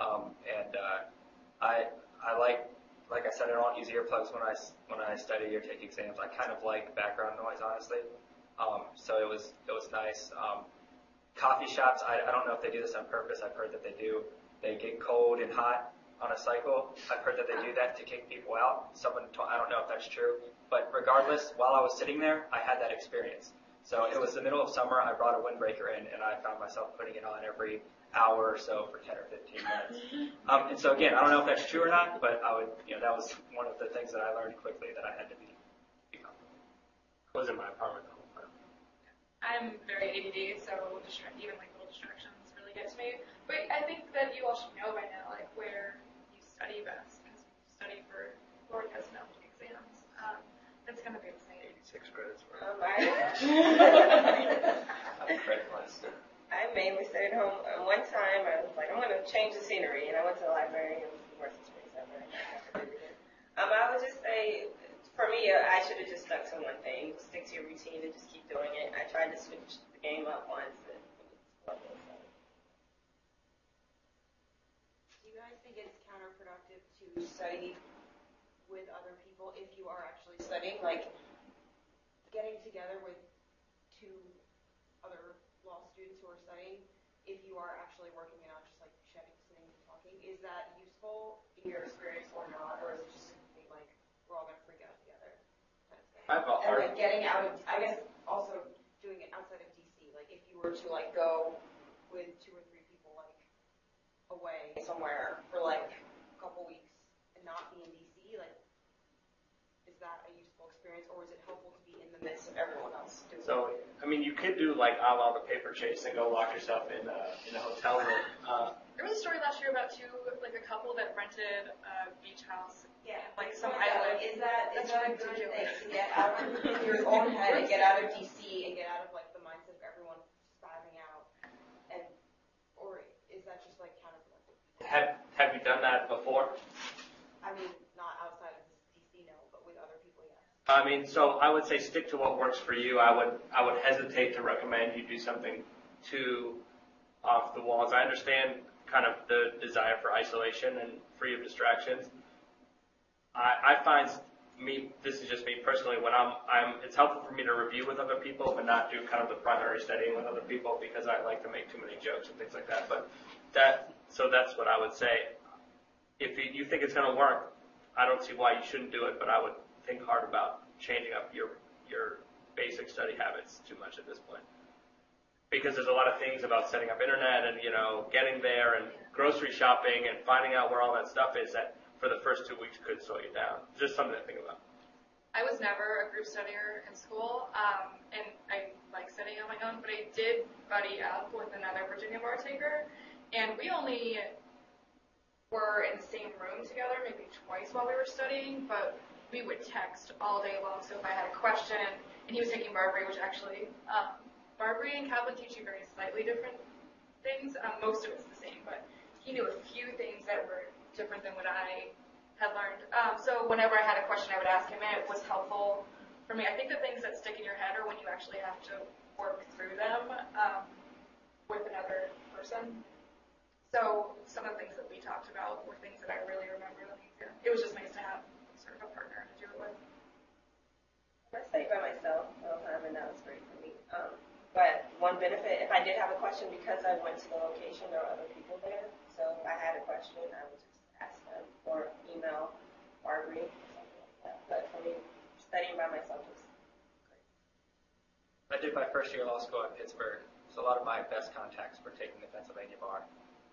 I like I said, I don't use earplugs when I study or take exams. I kind of like background noise, honestly. So it was nice. Coffee shops, I don't know if they do this on purpose. I've heard that they do. They get cold and hot on a cycle. I've heard that they do that to kick people out. I don't know if that's true. But regardless, while I was sitting there, I had that experience. So it was the middle of summer. I brought a windbreaker in, and I found myself putting it on every hour or so for 10 or 15 minutes. And so again, I don't know if that's true or not, but that was one of the things that I learned quickly that I had to be comfortable. I was in my apartment the whole time. I'm very ADD, so even like little distractions really get to me. But I think that you all should know by now, like where you study best, because you study for Lord has no exams. It's going to be the same. 86 credits. I mainly stayed home. One time, I was like, I'm going to change the scenery, and I went to the library. It was the worst experience ever. I would just say, for me, I should have just stuck to one thing. Stick to your routine and just keep doing it. I tried to switch the game up once, and it was horrible. So. Do you guys think it's counterproductive to study with other people if you are actually studying? Like, getting together with two other law students who are studying, if you are actually working and not just like sitting and talking, is that useful in your experience or not? Or is it just something like we're all going to freak out together? And like getting out of, I guess also doing it outside of DC, like if you were to like go with 2 or 3 people like away somewhere for like a couple weeks and not be in DC, like is that a useful experience or is it helpful to be in the midst of everyone else doing it? So, I mean, you could do like a la the paper chase and go lock yourself in a hotel room. There was a story last year about a couple that rented a beach house. Yeah, like some island. Is that a good thing to get out of your own head and get out of DC and get out of like the mindset of everyone spazzing out, or is that just like counterproductive? Have you done that before? I mean, not outside of DC, no, but with other people, yes. I mean, so I would say stick to what works for you. I would hesitate to recommend you do something too off the walls. I understand kind of the desire for isolation and free of distractions. I find this is just me personally, when it's helpful for me to review with other people, but not do kind of the primary studying with other people because I like to make too many jokes and things like that. But so that's what I would say. If you think it's going to work, I don't see why you shouldn't do it, but I would think hard about changing up your basic study habits too much at this point. Because there's a lot of things about setting up internet and, getting there and grocery shopping and finding out where all that stuff is that for the first 2 weeks could slow you down. Just something to think about. I was never a group studier in school, and I like studying on my own, but I did buddy up with another Virginia bar taker, and we only were in the same room together maybe twice while we were studying, but we would text all day long. So if I had a question, and he was taking Barbary, which actually, Barbary and Kaplan teach you very slightly different things. Most of it's the same, but he knew a few things that were different than what I had learned. So whenever I had a question, I would ask him. It was helpful for me. I think the things that stick in your head are when you actually have to work through them with another person. So some of the things that we talked about were things that I really remember. It was just nice to have sort of a partner to do it with. I study by myself, and that was great for me. But one benefit, if I did have a question, because I went to the location, there were other people there. So if I had a question, I would just ask them or email Barbary or something like that. But for me, studying by myself was great. I did graduated my first year of law school at Pittsburgh, so a lot of my best contacts were taking the Pennsylvania bar.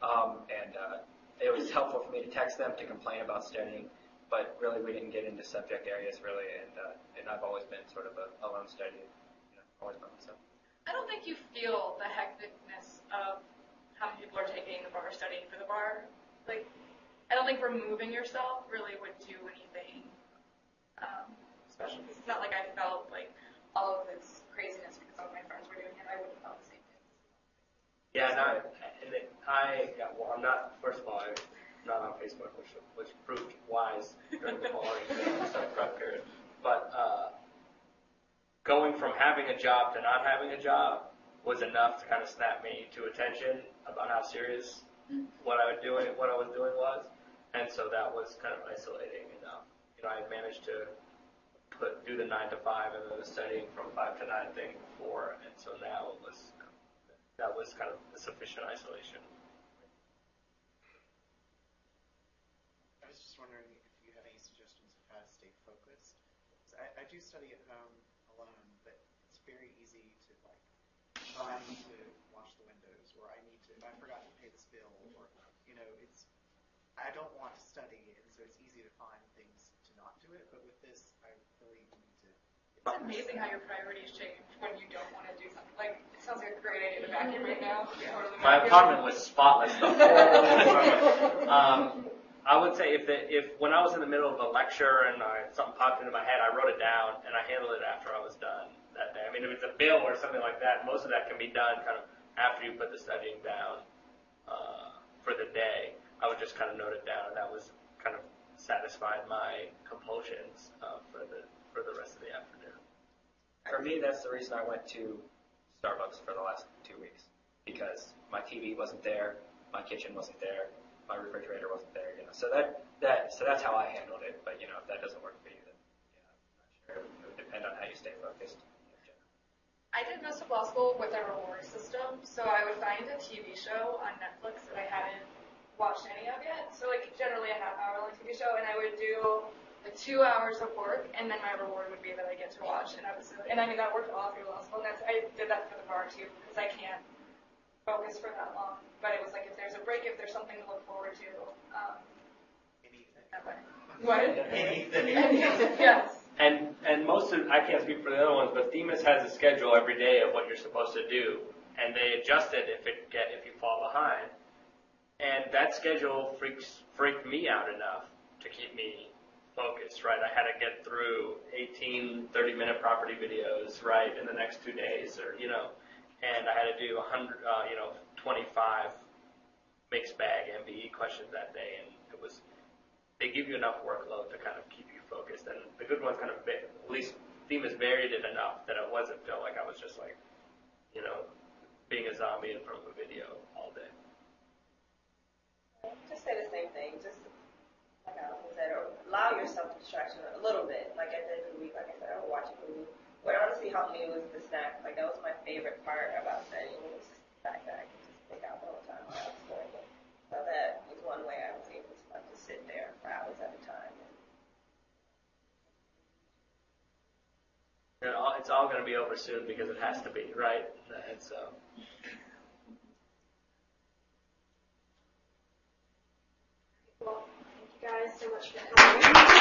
It was helpful for me to text them to complain about studying, but really we didn't get into subject areas really, and I've always been sort of a lone study, always by myself. I don't think you feel the hecticness of how many people are taking the bar, studying for the bar. Like, I don't think removing yourself really would do anything special. It's not like I felt like all of this craziness because all my friends were doing it. I would have felt the same thing. Yeah, I'm not, first of all, I'm not on Facebook, which proved wise during the fall prep period. But going from having a job to not having a job was enough to kind of snap me to attention about how serious what I was doing was. And so that was kind of isolating enough. I had managed to do the 9 to 5 and then the studying from 5 to 9 thing before, and so now that was kind of a sufficient isolation. I was just wondering if you have any suggestions of how to stay focused. I do study at home alone, but it's very easy to I need to wash the windows, or I forgot to pay this bill, or I don't want to study, and so it's easy to find things to not do it. But with this, I really need to. It's amazing how your priorities change when you don't want to do something. Like, it sounds like a great idea to vacuum right now. My apartment was spotless the whole I would say if when I was in the middle of a lecture and something popped into my head, I wrote it down and I handled it after I was done that day. I mean, if it's a bill or something like that, most of that can be done kind of after you put the studying down for the day. I would just kind of note it down, and that was kind of satisfied my compulsions for the rest of the afternoon. For me, that's the reason I went to Starbucks for the last 2 weeks, because my TV wasn't there, my kitchen wasn't there, my refrigerator wasn't there. So that's how I handled it. But if that doesn't work for you, then I'm not sure. It would depend on how you stay focused. I did most of law school with a reward system, so I would find a TV show on Netflix that I hadn't watched any of yet. So generally a half-hour long TV show, and I would do 2 hours of work, and then my reward would be that I get to watch an episode. And I mean, that worked all through law school, and I did that for the bar too, because I can't focus for that long. But it was like, if there's a break, if there's something to look forward to, anything. That way. What? Anything. Yes. And most of, I can't speak for the other ones, but Themis has a schedule every day of what you're supposed to do, and they adjust it if you fall behind. And that schedule freaked me out enough to keep me focused, right? I had to get through 18 30-minute property videos, right, in the next 2 days, and I had to do 25 mixed bag MBE questions that day, and they give you enough workload to kind of keep you focused. And the good ones kind of, at least Themis varied it enough that it wasn't feel like I was just being a zombie in front of a video all day. Just say the same thing. Just like Allison said, or allow yourself distraction a little bit. Like at the end of the week, like I said, I would watch a movie. What honestly helped me was the snack. Like that was my favorite part about studying, was just the fact that I could just pick out the whole time while I was doing it. So that was one way I was able to just sit there for hours at a time. It's all going to be over soon because it has to be, right? And so. Well, thank you guys so much for coming.